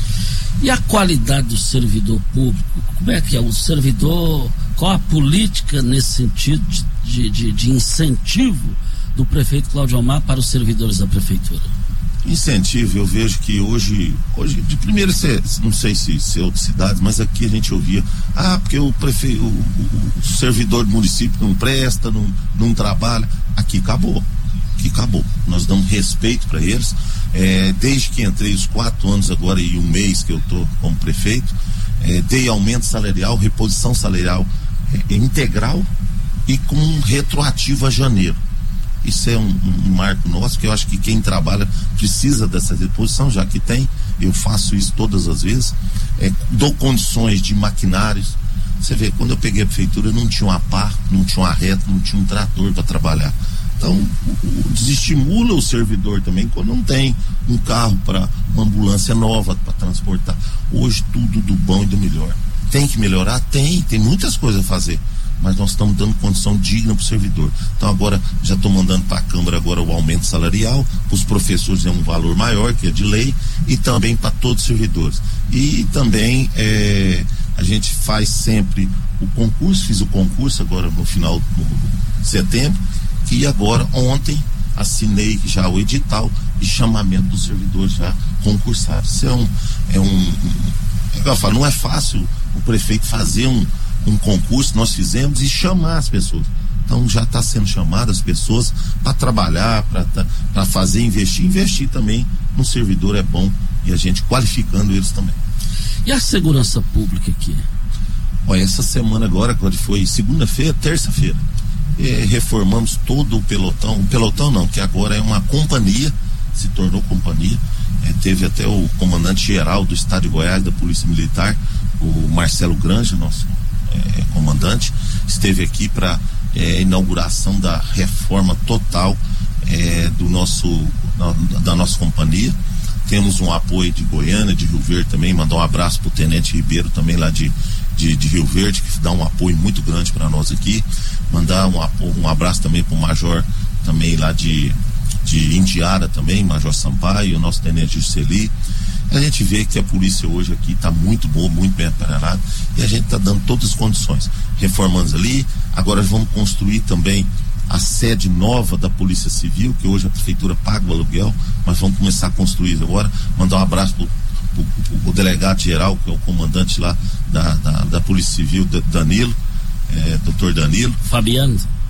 E a qualidade do servidor público, como é que é? O servidor, qual a política nesse sentido de, de, de incentivo do prefeito Cláudio Omar para os servidores da prefeitura? Incentivo, eu vejo que hoje, hoje de primeiro, não sei se, se é outras cidades, mas aqui a gente ouvia, ah, porque o prefeito, o, o, o servidor do município não presta, não, não trabalha. Aqui acabou, aqui acabou. Nós damos respeito para eles. É, desde que entrei os quatro anos agora e um mês que eu estou como prefeito, é, dei aumento salarial, reposição salarial é, é integral e com retroativo a janeiro. Isso é um, um marco nosso, que eu acho que quem trabalha precisa dessa reposição, já que tem, eu faço isso todas as vezes, é, dou condições de maquinários. Você vê, quando eu peguei a prefeitura não tinha uma pá, não tinha uma reta, não tinha um trator para trabalhar. Então, o, o, desestimula o servidor também quando não tem um carro para uma ambulância nova para transportar. Hoje tudo do bom e do melhor. Tem que melhorar? Tem, tem muitas coisas a fazer, mas nós estamos dando condição digna para o servidor. Então agora já estou mandando para a Câmara agora o aumento salarial, para os professores é um valor maior, que é de lei, e também para todos os servidores. E também é, a gente faz sempre o concurso, fiz o concurso agora no final de setembro, e agora ontem assinei já o edital de chamamento dos servidores já concursados. Isso é um, é um, um é eu falo, não é fácil o prefeito fazer um um concurso, nós fizemos, e chamar as pessoas. Então já está sendo chamado as pessoas para trabalhar, para fazer, investir. Investir também no servidor é bom, e a gente qualificando eles também. E a segurança pública aqui? Olha, essa semana agora, quando foi segunda-feira, terça-feira, é, reformamos todo o pelotão. O pelotão não, que agora é uma companhia, se tornou companhia. É, teve até o comandante-geral do estado de Goiás, da Polícia Militar, o Marcelo Granja, nosso É, comandante, esteve aqui para é, inauguração da reforma total é, do nosso da, da nossa companhia. Temos um apoio de Goiânia, de Rio Verde também. Mandar um abraço pro Tenente Ribeiro também lá de, de, de Rio Verde, que dá um apoio muito grande para nós aqui. Mandar um, um abraço também pro Major também lá de, de Indiara também, Major Sampaio, o nosso Tenente Jusceli. A gente vê que a polícia hoje aqui está muito boa, muito bem preparada, e a gente está dando todas as condições. Reformamos ali, agora vamos construir também a sede nova da Polícia Civil, que hoje a prefeitura paga o aluguel, mas vamos começar a construir agora. Mandar um abraço pro, pro, pro, pro delegado geral, que é o comandante lá da, da, da Polícia Civil, Danilo, é, doutor Danilo. Fabiano. É,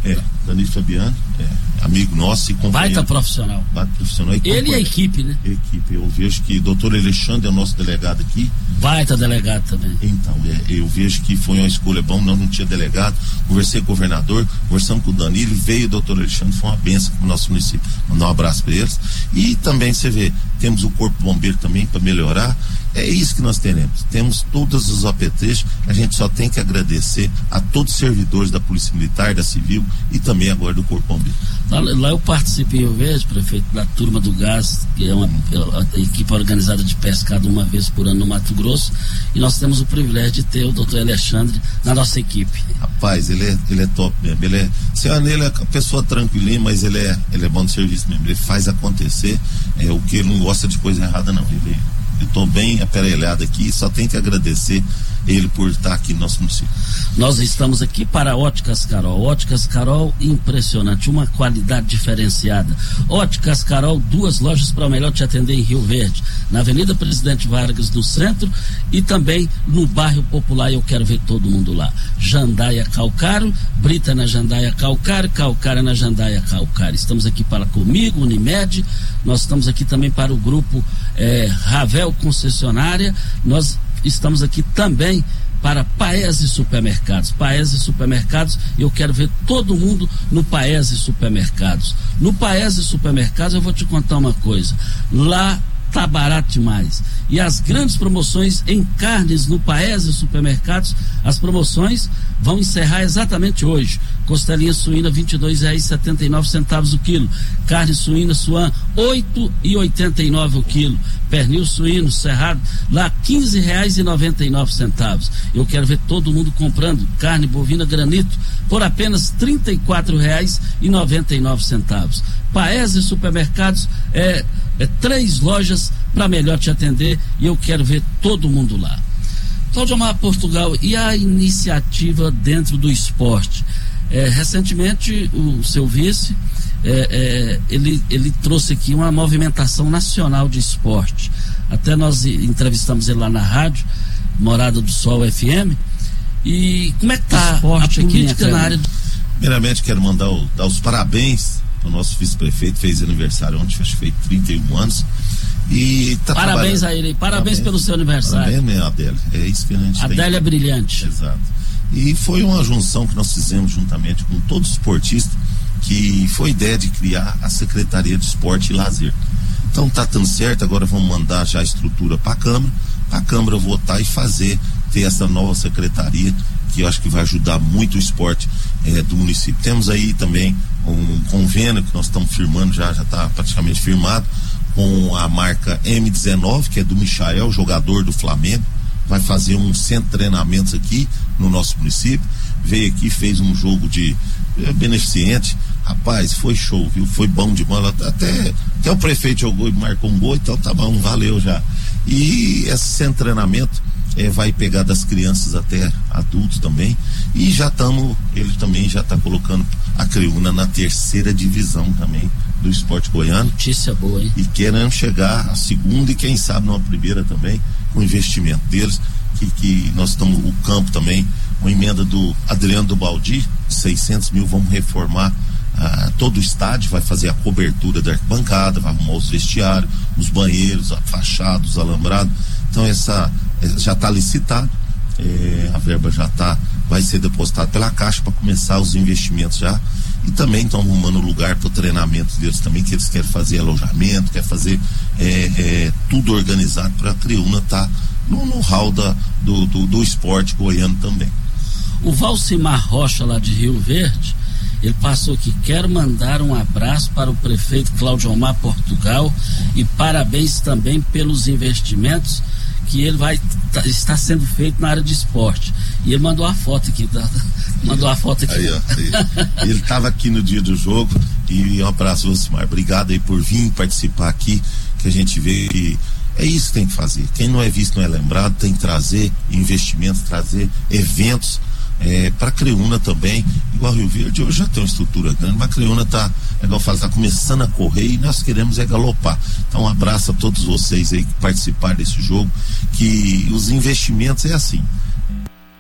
Danilo Fabiano, é, amigo nosso e companheiro. Baita profissional. Baita profissional. E Ele e a equipe, né? Equipe. Eu vejo que o doutor Alexandre é o nosso delegado aqui. Baita delegado também. Então, é, eu vejo que foi uma escolha bom, nós não tinha delegado. Conversei com o governador, conversamos com o Danilo, veio o doutor Alexandre, foi uma bênção para o nosso município. Mandar um abraço para eles. E também você vê, temos o Corpo Bombeiro também para melhorar. É isso que nós teremos. Temos todos os apetrechos. A gente só tem que agradecer a todos os servidores da Polícia Militar, da Civil e também agora do Corpo Bombeiro. Lá, lá eu participei, eu vejo, prefeito, da Turma do Gás, que é uma a equipe organizada de pescado uma vez por ano no Mato Grosso, e nós temos o privilégio de ter o doutor Alexandre na nossa equipe. Rapaz, ele é, ele é top mesmo. Ele é, você olha nele, é uma pessoa tranquilinha, mas ele é, ele é bom de serviço mesmo. Ele faz acontecer. É o que ele não gosta de coisa errada, não. Ele Eu estou bem aparelhado aqui, só tenho que agradecer ele por estar aqui no nosso município. Nós estamos aqui para Óticas Carol. Óticas Carol, impressionante, uma qualidade diferenciada. Óticas Carol, duas lojas para melhor te atender em Rio Verde, na Avenida Presidente Vargas, no centro, e também no bairro Popular. Eu quero ver todo mundo lá. Jandaia Calcário, Brita na Jandaia Calcário, Calcário na Jandaia Calcário. Estamos aqui para Comigo, Unimed, nós estamos aqui também para o grupo eh, Ravel Concessionária, nós estamos aqui também para Paese Supermercados. Paese Supermercados, eu quero ver todo mundo no Paese Supermercados. No Paese Supermercados eu vou te contar uma coisa, lá tá barato demais. E as grandes promoções em carnes no Paese Supermercados, as promoções vão encerrar exatamente hoje. Costelinha suína vinte e dois reais e setenta e nove centavos o quilo. Carne suína suan oito reais e oitenta e nove o quilo. Pernil suíno cerrado lá quinze reais e noventa e nove centavos. Eu quero ver todo mundo comprando carne bovina granito por apenas trinta e quatro reais e noventa e nove centavos. Paese Supermercados é, é três lojas para melhor te atender e eu quero ver todo mundo lá. Claudiomar Portugal, e a iniciativa dentro do esporte? É, recentemente o seu vice é, é, ele, ele trouxe aqui uma movimentação nacional de esporte. Até nós entrevistamos ele lá na rádio Morada do Sol F M. E como é que está a política na área? Primeiramente quero mandar o, dar os parabéns para o nosso vice-prefeito, fez aniversário ontem, acho que fez trinta e um anos. E tá parabéns a ele, parabéns, parabéns pelo seu aniversário. Parabéns, né, Adélia? É isso que a gente Adélia tem. É brilhante. Exato. E foi uma junção que nós fizemos juntamente com todos os esportistas, que foi a ideia de criar a Secretaria de Esporte e Lazer. Então tá dando certo, agora vamos mandar já a estrutura para a Câmara, para a Câmara votar e fazer, ter essa nova secretaria, que eu acho que vai ajudar muito o esporte eh, do município. Temos aí também um convênio que nós estamos firmando, já já está praticamente firmado, com a marca M dezenove, que é do Michael, jogador do Flamengo. Vai fazer um centro de treinamentos aqui no nosso município. Veio aqui, fez um jogo de é, beneficente. Rapaz, foi show, viu? Foi bom de bola. Até, até o prefeito jogou e marcou um gol, então tá bom, valeu já. E esse centro de treinamento é, vai pegar das crianças até adultos também. E já estamos, ele também já está colocando a Creúna na terceira divisão também do esporte goiano. Notícia boa, hein? E querendo chegar à segunda e quem sabe numa primeira também, com o investimento deles, que, que nós estamos, o campo também, uma emenda do Adriano do Baldi, seiscentos mil, vamos reformar ah, todo o estádio, vai fazer a cobertura da arquibancada, vai arrumar os vestiários, os banheiros, a fachada, os alambrados. Então essa já está licitado, é, a verba já está, vai ser depositada pela Caixa para começar os investimentos já. E também estão arrumando lugar para o treinamento deles também, que eles querem fazer alojamento, querem fazer é, é, tudo organizado para a Creúna estar tá no, no hall da, do, do, do esporte goiano também. O Valcimar Rocha, lá de Rio Verde, ele passou aqui: quero mandar um abraço para o prefeito Claudiomar Portugal e parabéns também pelos investimentos que ele vai tá, está sendo feito na área de esporte. E ele mandou a foto aqui, tá? Mandou a foto aqui. Aí, ó, aí. Ele estava aqui no dia do jogo. E um abraço, Valcimar. Obrigado aí por vir participar aqui, que a gente vê que é isso que tem que fazer. Quem não é visto não é lembrado, tem que trazer investimentos, trazer eventos é, para a Creúna também. Igual Rio Verde hoje já tem uma estrutura grande, mas a Creúna está, é igual eu falo, está começando a correr e nós queremos é galopar. Então um abraço a todos vocês aí que participaram desse jogo, que os investimentos é assim.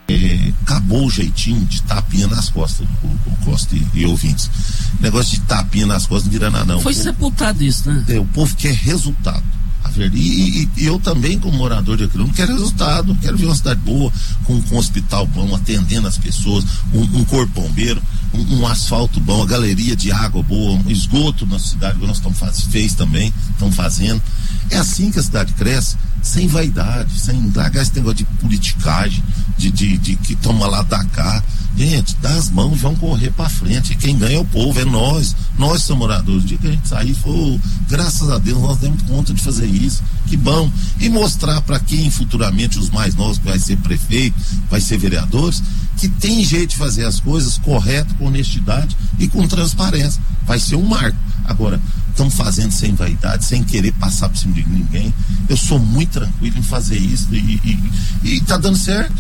É, acabou o jeitinho de tapinha nas costas, o, o Costa e, e ouvintes. Negócio de tapinha nas costas não vira nada, não. Foi o, sepultado isso, né? É, o povo quer resultado. E, e, e eu também, como morador de Acreúna, quero resultado, quero ver uma cidade boa, com, com um hospital bom, atendendo as pessoas, um, um corpo bombeiro, um, um asfalto bom, uma galeria de água boa, um esgoto na cidade, que nós estamos fazendo, fez também, estamos fazendo. É assim que a cidade cresce, sem vaidade, sem largar esse negócio de politicagem, de, de, de que toma lá da cá. Gente, dá as mãos e vamos correr pra frente. E quem ganha é o povo, é nós. Nós somos moradores. O dia que a gente sair, foi, graças a Deus, nós demos conta de fazer isso. Que bom. E mostrar para quem futuramente, os mais novos, que vai ser prefeito, vai ser vereadores, que tem jeito de fazer as coisas correto, com honestidade e com transparência. Vai ser um marco. Agora, estamos fazendo sem vaidade, sem querer passar por cima de ninguém. Eu sou muito tranquilo em fazer isso e, e, e tá dando certo.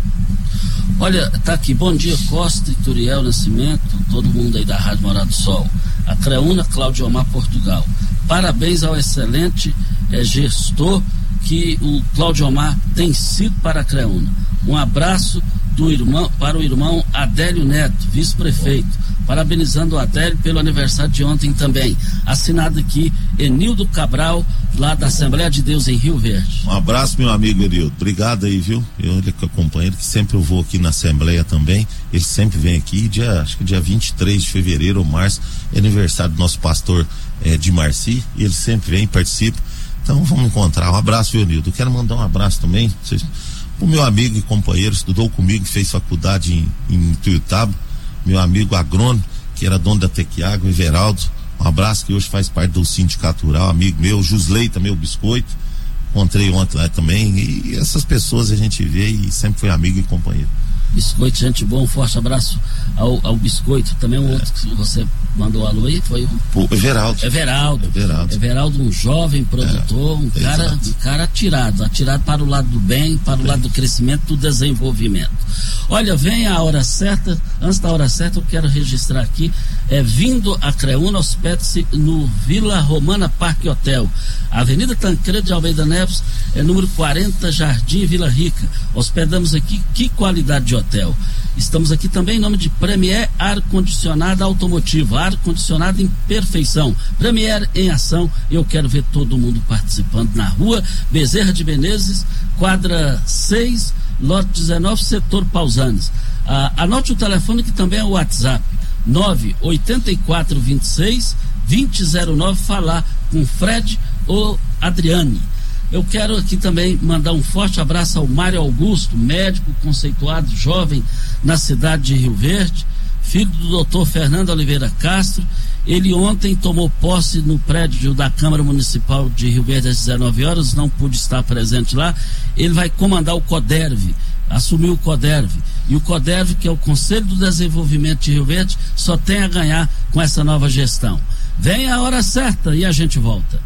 Olha, tá aqui, bom dia Costa e Turiel Nascimento, todo mundo aí da Rádio Morada do Sol. Acreúna, Cláudio Omar, Portugal. Parabéns ao excelente eh, gestor que o Cláudio Omar tem sido para a Acreúna. Um abraço do irmão, para o irmão Adélio Neto, vice-prefeito. Parabenizando o Adélio pelo aniversário de ontem também. Assinado aqui, Enildo Cabral, lá da Assembleia de Deus em Rio Verde. Um abraço, meu amigo Enildo. Obrigado aí, viu? Eu, ele que acompanha, ele que sempre eu vou aqui na Assembleia também. Ele sempre vem aqui, dia, acho que dia vinte e três de fevereiro ou março, é aniversário do nosso pastor eh, de Marci, e ele sempre vem, participa. Então vamos encontrar. Um abraço, viu, Enildo? Quero mandar um abraço também. Vocês, o meu amigo e companheiro, estudou comigo, fez faculdade em, em Tuiutaba, meu amigo agrônomo, que era dono da Tequiago, Everaldo, um abraço, que hoje faz parte do Sindicato Rural, amigo meu, Jusley também, o Biscoito, encontrei ontem lá também, e essas pessoas a gente vê e sempre foi amigo e companheiro. Biscoito, gente boa, um forte abraço ao, ao Biscoito, também um é. outro que você mandou alô aí, foi o... o Everaldo. Everaldo. Everaldo. Everaldo, um jovem produtor, é. um cara, um cara atirado, atirado para o lado do bem, para o lado do crescimento, do desenvolvimento. Olha, vem a hora certa, antes da hora certa eu quero registrar aqui, é vindo a Acreúna, hospede-se no Vila Romana Parque Hotel, Avenida Tancredo de Almeida Neves, é número quarenta, Jardim Vila Rica. Hospedamos aqui, que qualidade de hotel. Estamos aqui também em nome de Premier Ar-Condicionado Automotivo, ar-condicionado em perfeição, Premier em ação. Eu quero ver todo mundo participando na rua Bezerra de Menezes, quadra seis, lote dezenove, setor Pausanes. Ah, anote o telefone que também é o WhatsApp, nove oito quatro dois seis, dois zero zero nove, falar com Fred ou Adriane. Eu quero aqui também mandar um forte abraço ao Mário Augusto, médico conceituado, jovem na cidade de Rio Verde, filho do doutor Fernando Oliveira Castro. Ele ontem tomou posse no prédio da Câmara Municipal de Rio Verde às dezenove horas, não pude estar presente lá. Ele vai comandar o CODERV, assumiu o CODERV. E o CODERV, que é o Conselho do Desenvolvimento de Rio Verde, só tem a ganhar com essa nova gestão. Vem a hora certa e a gente volta.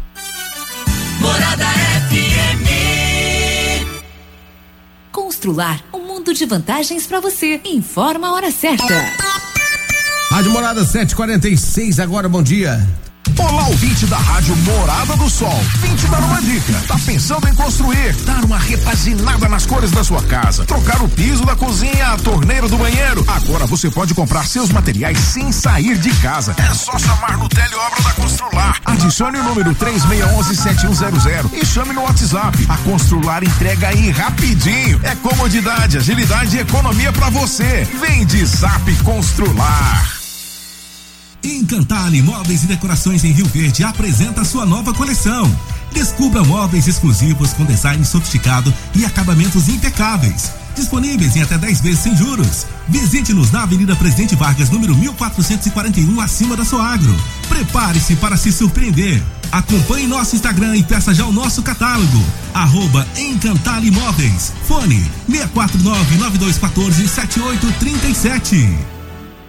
Morada F M. Constrular um mundo de vantagens para você. Informa a hora certa. Rádio Morada sete e quarenta e seis, agora bom dia. Olá, ouvinte da Rádio Morada do Sol. Vim te dar uma dica. Tá pensando em construir, dar uma repaginada nas cores da sua casa, trocar o piso da cozinha, a torneira do banheiro? Agora você pode comprar seus materiais sem sair de casa. É só chamar no Teleobra da Constrular. Adicione o número três seis um um, sete um zero zero e chame no WhatsApp. A Constrular entrega aí rapidinho. É comodidade, agilidade e economia pra você. Vem de Zap Constrular. Encantale Móveis e Decorações em Rio Verde apresenta sua nova coleção. Descubra móveis exclusivos com design sofisticado e acabamentos impecáveis. Disponíveis em até dez vezes sem juros. Visite-nos na Avenida Presidente Vargas, número mil quatrocentos e quarenta e um, acima da Soagro. Prepare-se para se surpreender. Acompanhe nosso Instagram e peça já o nosso catálogo. Arroba Encantale Móveis. Fone seis quatro nove, nove dois um quatro, sete oito três sete.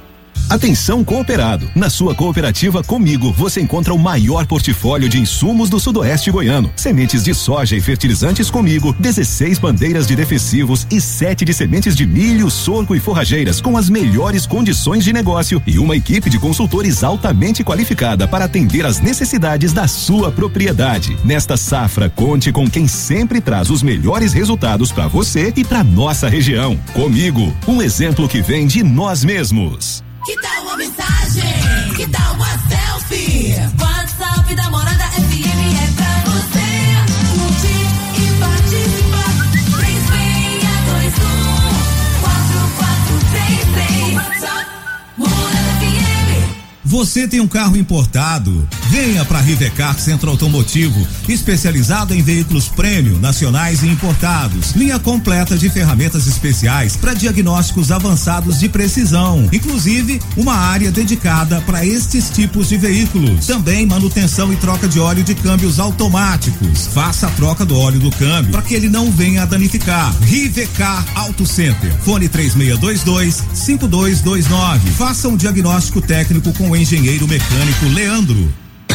Atenção cooperado, na sua cooperativa Comigo você encontra o maior portfólio de insumos do sudoeste goiano, sementes de soja e fertilizantes Comigo, dezesseis bandeiras de defensivos e sete de sementes de milho, sorgo e forrageiras com as melhores condições de negócio e uma equipe de consultores altamente qualificada para atender às necessidades da sua propriedade. Nesta safra, conte com quem sempre traz os melhores resultados para você e para nossa região. Comigo, um exemplo que vem de nós mesmos. Que tal uma mensagem? Que tal uma selfie? WhatsApp da Morada F M é pra você curtir e participar. três seis dois um quatro quatro três três. WhatsApp Morada F M. Você tem um carro importado? Venha para a Rivecar Centro Automotivo, especializado em veículos prêmio, nacionais e importados. Linha completa de ferramentas especiais para diagnósticos avançados de precisão. Inclusive, uma área dedicada para estes tipos de veículos. Também manutenção e troca de óleo de câmbios automáticos. Faça a troca do óleo do câmbio para que ele não venha a danificar. Rivecar Auto Center. Fone três seis dois dois cinco dois dois nove. Faça um diagnóstico técnico com o engenheiro mecânico Leandro.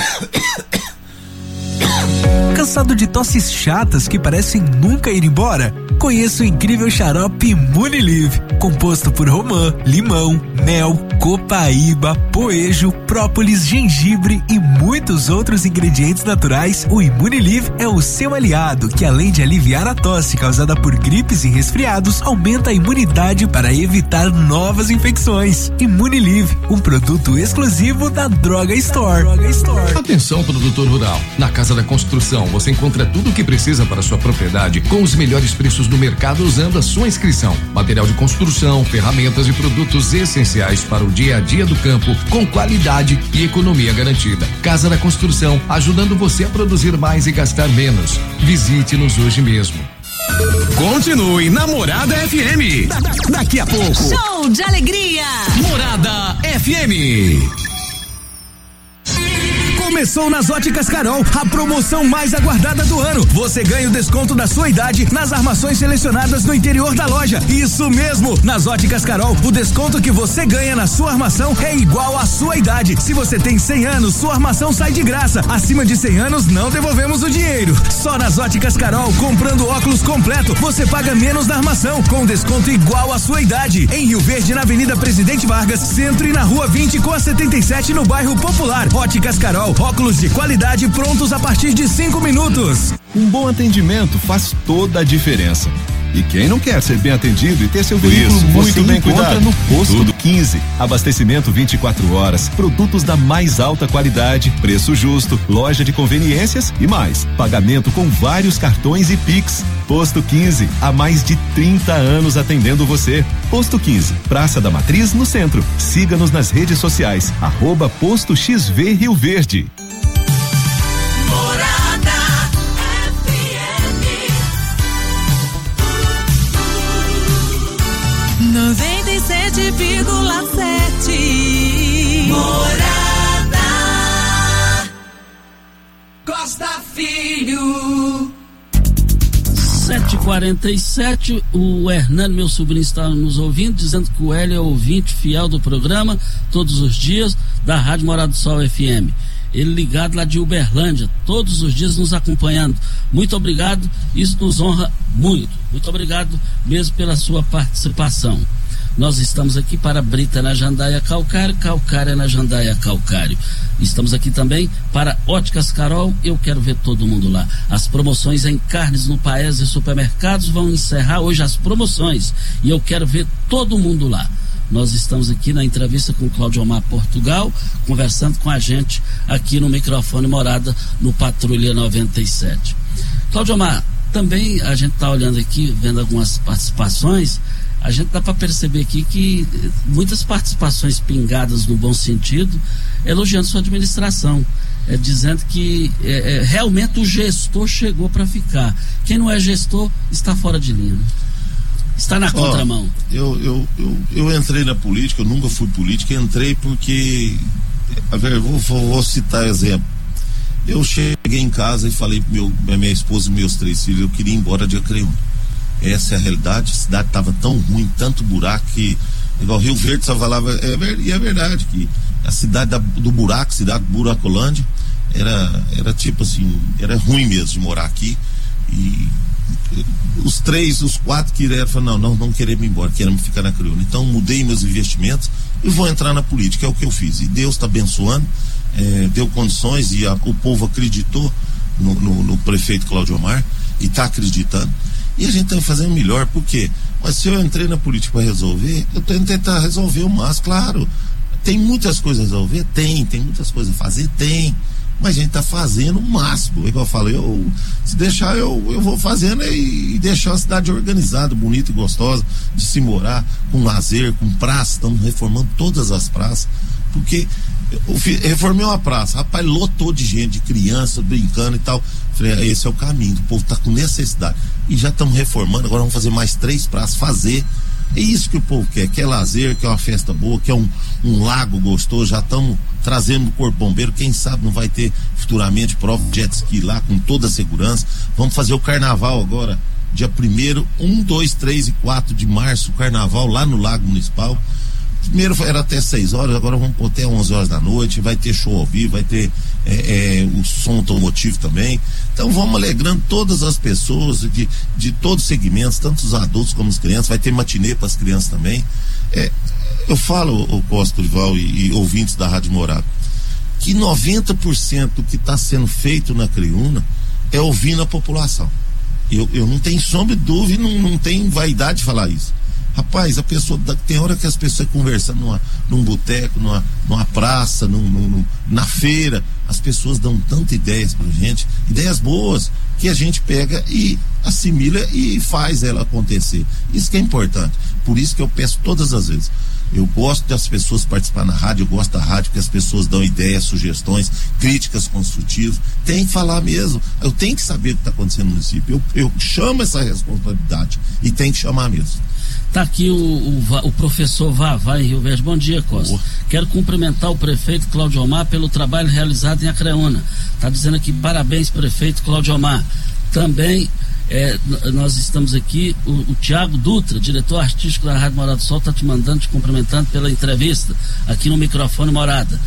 Cansado de tosses chatas que parecem nunca ir embora? Conheça o incrível xarope Imunilive, composto por romã, limão, mel, copaíba, poejo, própolis, gengibre e muitos outros ingredientes naturais. O Imunilive é o seu aliado, que além de aliviar a tosse causada por gripes e resfriados, aumenta a imunidade para evitar novas infecções. Imunilive, um produto exclusivo da Droga Store. Droga Store. Atenção, produtor rural. Na Casa da Construção, você encontra tudo o que precisa para sua propriedade com os melhores preços do mercado usando a sua inscrição. Material de construção, ferramentas e produtos essenciais para o dia a dia do campo com qualidade e economia garantida. Casa da Construção, ajudando você a produzir mais e gastar menos. Visite-nos hoje mesmo. Continue na Morada F M. Da, da, daqui a pouco. Show de alegria. Morada F M. Começou nas Óticas Carol, a promoção mais aguardada do ano. Você ganha o desconto da sua idade nas armações selecionadas no interior da loja. Isso mesmo, nas Óticas Carol, o desconto que você ganha na sua armação é igual à sua idade. Se você tem cem anos, sua armação sai de graça. Acima de cem anos, não devolvemos o dinheiro. Só nas Óticas Carol, comprando óculos completo, você paga menos na armação, com desconto igual à sua idade. Em Rio Verde, na Avenida Presidente Vargas, Centro, e na Rua vinte com a setenta e sete, no bairro Popular. Óticas Carol, óculos de qualidade prontos a partir de cinco minutos. Um bom atendimento faz toda a diferença. E quem não quer ser bem atendido e ter seu veículo Isso, muito bem cuidado? no Posto Tudo quinze. Abastecimento vinte e quatro horas, produtos da mais alta qualidade, preço justo, loja de conveniências e mais. Pagamento com vários cartões e Pix. Posto quinze, há mais de trinta anos atendendo você. Posto quinze, Praça da Matriz, no centro. Siga-nos nas redes sociais, arroba Posto X V Rio Verde. noventa e sete vírgula sete Morada Costa Filho. sete e quarenta e sete, o Hernando, meu sobrinho, está nos ouvindo, dizendo que o Hélio é ouvinte fiel do programa, todos os dias, da Rádio Morada do Sol F M. Ele ligado lá de Uberlândia, todos os dias nos acompanhando. Muito obrigado, isso nos honra muito. Muito obrigado mesmo pela sua participação. Nós estamos aqui para Brita na Jandaia Calcário, Calcária na Jandaia Calcário. Estamos aqui também para Óticas Carol, eu quero ver todo mundo lá. As promoções em carnes no Paes e supermercados vão encerrar hoje as promoções e eu quero ver todo mundo lá. Nós estamos aqui na entrevista com o Cláudio Omar Portugal, conversando com a gente aqui no microfone Morada, no Patrulha noventa e sete. Cláudio Omar, também a gente está olhando aqui, vendo algumas participações, a gente dá para perceber aqui que muitas participações pingadas no bom sentido, elogiando sua administração, é, dizendo que é, é, realmente o gestor chegou para ficar. Quem não é gestor está fora de linha. Está na contramão. Oh, eu, eu, eu, eu entrei na política, eu nunca fui político, entrei porque, eu vou, vou citar exemplo. Eu cheguei em casa e falei para minha esposa e meus três filhos, eu queria ir embora de Acreúna. Essa é a realidade. A cidade estava tão ruim, tanto buraco que, igual Rio Verde só falava, é, e é verdade que a cidade da, do buraco, cidade Buracolândia, era, era tipo assim, era ruim mesmo de morar aqui. E os três, os quatro que iam falar, não, não, não queremos ir embora, queremos ficar na Creúna. Então mudei meus investimentos e vou entrar na política, é o que eu fiz. E Deus está abençoando, é, deu condições e a, o povo acreditou no, no, no prefeito Cláudio Omar e está acreditando. E a gente está fazendo melhor, por quê? Mas se eu entrei na política para resolver, eu tenho que tentar resolver o mais, claro. Tem muitas coisas a resolver? Tem. Tem muitas coisas a fazer? Tem. Mas a gente está fazendo o máximo. Igual eu falei, eu, se deixar, eu, eu vou fazendo e, e deixar a cidade organizada, bonita e gostosa, de se morar, com lazer, com praça. Estamos reformando todas as praças. Porque eu reformei uma praça, rapaz, lotou de gente, de criança, brincando e tal. Falei, esse é o caminho, o povo está com necessidade. E já estamos reformando, agora vamos fazer mais três praças, fazer. É isso que o povo quer, quer lazer, quer uma festa boa, quer um, um lago gostoso. Já estamos trazendo o Corpo Bombeiro, quem sabe não vai ter futuramente prova de jet ski lá, com toda a segurança. Vamos fazer o carnaval agora, dia primeiro, um, dois, três e quatro de março, o carnaval lá no Lago Municipal. Primeiro era até seis horas, agora vamos pôr até onze horas da noite, vai ter show ao vivo, vai ter é, é, o som automotivo também. Então vamos alegrando todas as pessoas de, de todos os segmentos, tanto os adultos como as crianças, vai ter matinê para as crianças também. É, eu falo, o Costa Dorival e, e ouvintes da Rádio Morada, que noventa por cento do que está sendo feito na Creúna é ouvindo a população. Eu, eu não tenho sombra de dúvida, não, não tenho vaidade de falar isso. Rapaz, a pessoa, tem hora que as pessoas conversam numa, num boteco, numa, numa praça, num, num, na feira, as pessoas dão tantas ideias pra gente, ideias boas, que a gente pega e assimila e faz ela acontecer. Isso que é importante. Por isso que eu peço todas as vezes. Eu gosto das pessoas participar na rádio, eu gosto da rádio porque as pessoas dão ideias, sugestões, críticas construtivas. Tem que falar mesmo. Eu tenho que saber o que está acontecendo no município. Eu, eu chamo essa responsabilidade e tem que chamar mesmo. Está aqui o, o, o professor Vavá em Rio Verde. Bom dia, Costa. Boa. Quero cumprimentar o prefeito Cláudio Omar pelo trabalho realizado em Acreúna. Está dizendo aqui, parabéns, prefeito Cláudio Omar. Também é, nós estamos aqui, o, o Tiago Dutra, diretor artístico da Rádio Morada do Sol, está te mandando, te cumprimentando pela entrevista aqui no microfone Morada.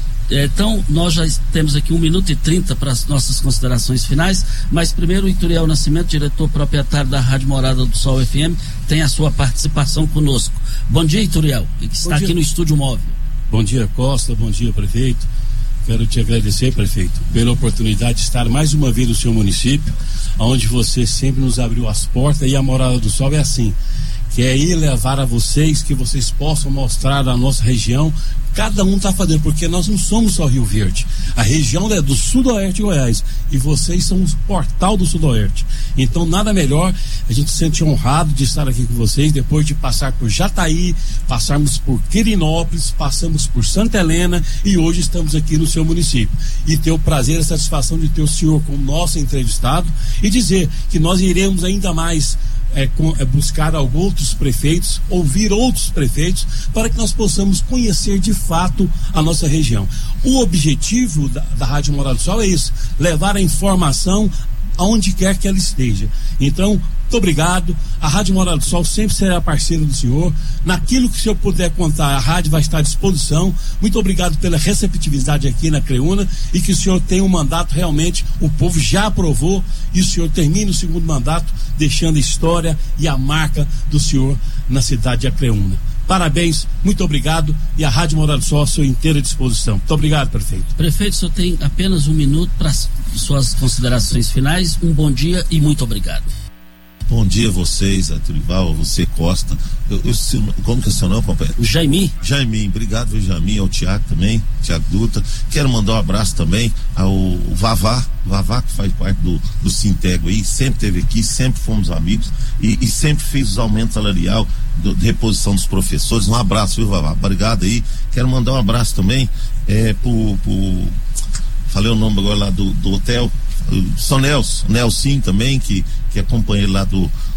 Então, nós já temos aqui um minuto e trinta para as nossas considerações finais, mas primeiro o Ituriel Nascimento, diretor proprietário da Rádio Morada do Sol F M, tem a sua participação conosco. Bom dia, Ituriel, que está aqui no Estúdio Móvel. Bom dia, Costa, bom dia, prefeito. Quero te agradecer, prefeito, pela oportunidade de estar mais uma vez no seu município, onde você sempre nos abriu as portas, e a Morada do Sol é assim, que é ir levar a vocês, que vocês possam mostrar a nossa região. Cada um está fazendo, porque nós não somos só Rio Verde. A região é do sudoeste de Goiás e vocês são o portal do sudoeste. Então nada melhor, a gente se sente honrado de estar aqui com vocês, depois de passar por Jataí, passarmos por Quirinópolis, passamos por Santa Helena e hoje estamos aqui no seu município. E ter o prazer e a satisfação de ter o senhor como nosso entrevistado e dizer que nós iremos ainda mais É, com, é buscar outros prefeitos, ouvir outros prefeitos, para que nós possamos conhecer de fato a nossa região. O objetivo da, da Rádio Morada do Sol é isso, levar a informação aonde quer que ela esteja. Então, muito obrigado. A Rádio Morada do Sol sempre será parceira do senhor. Naquilo que o senhor puder contar, a rádio vai estar à disposição. Muito obrigado pela receptividade aqui na Creúna e que o senhor tenha um mandato realmente, o povo já aprovou, e o senhor termine o segundo mandato deixando a história e a marca do senhor na cidade de Acreúna. Parabéns, muito obrigado, e a Rádio Morada do Sol à sua inteira disposição. Muito obrigado, prefeito. Prefeito, o senhor tem apenas um minuto para suas considerações finais. Um bom dia e muito obrigado. Bom dia a vocês, a Turival, a você, Costa. Eu, eu, como que é o seu nome, companheiro? Jaimin. Jaimin, obrigado, viu, Jaimin, ao Tiago também, Tiago Dutra. Quero mandar um abraço também ao Vavá, Vavá que faz parte do, do Sintego aí, sempre esteve aqui, sempre fomos amigos e, e sempre fez os aumentos salarial do, de reposição dos professores. Um abraço, viu, Vavá? Obrigado aí. Quero mandar um abraço também é, pro, pro falei o nome agora lá do, do hotel, São Nelson, Nelson também, que, que é companheiro lá do,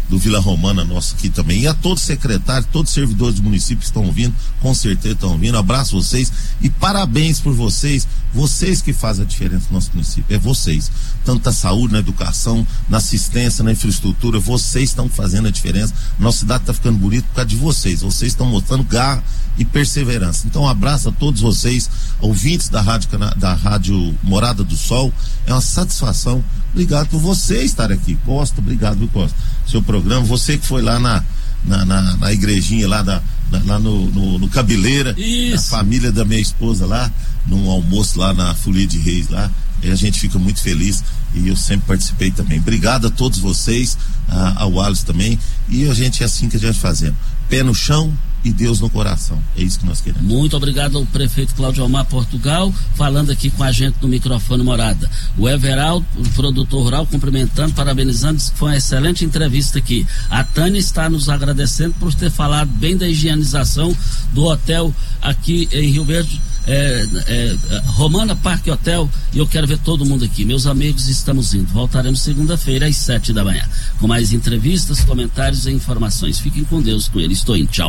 do Vila Romana nosso aqui também, e a todos os secretários, todos os servidores do município que estão ouvindo, com certeza estão ouvindo, abraço vocês e parabéns por vocês, vocês que fazem a diferença no nosso município, é vocês, tanto na saúde, na educação, na assistência, na infraestrutura, vocês estão fazendo a diferença, nossa cidade está ficando bonita por causa de vocês, vocês estão mostrando garra e perseverança. Então um abraço a todos vocês, ouvintes da rádio, da rádio Morada do Sol, é uma satisfação, obrigado por você estar aqui, Costa, obrigado, viu, Costa, seu programa, você que foi lá na na, na, na igrejinha lá, na, na, lá no, no, no Cabeleira, a família da minha esposa lá, num almoço lá na Folia de Reis lá, e a gente fica muito feliz e eu sempre participei também. Obrigado a todos vocês, a, ao Wallace também, e a gente é assim que a gente fazendo, pé no chão e Deus no coração, é isso que nós queremos. Muito obrigado ao prefeito Cláudio Almar Portugal, falando aqui com a gente no microfone Morada. O Everaldo, o produtor rural, cumprimentando, parabenizando, disse que foi uma excelente entrevista aqui. A Tânia está nos agradecendo por ter falado bem da higienização do hotel aqui em Rio Verde, é, é, Romana Parque Hotel, e eu quero ver todo mundo aqui. Meus amigos, estamos indo. Voltaremos segunda-feira às sete da manhã com mais entrevistas, comentários e informações. Fiquem com Deus com ele. Estou indo. Tchau.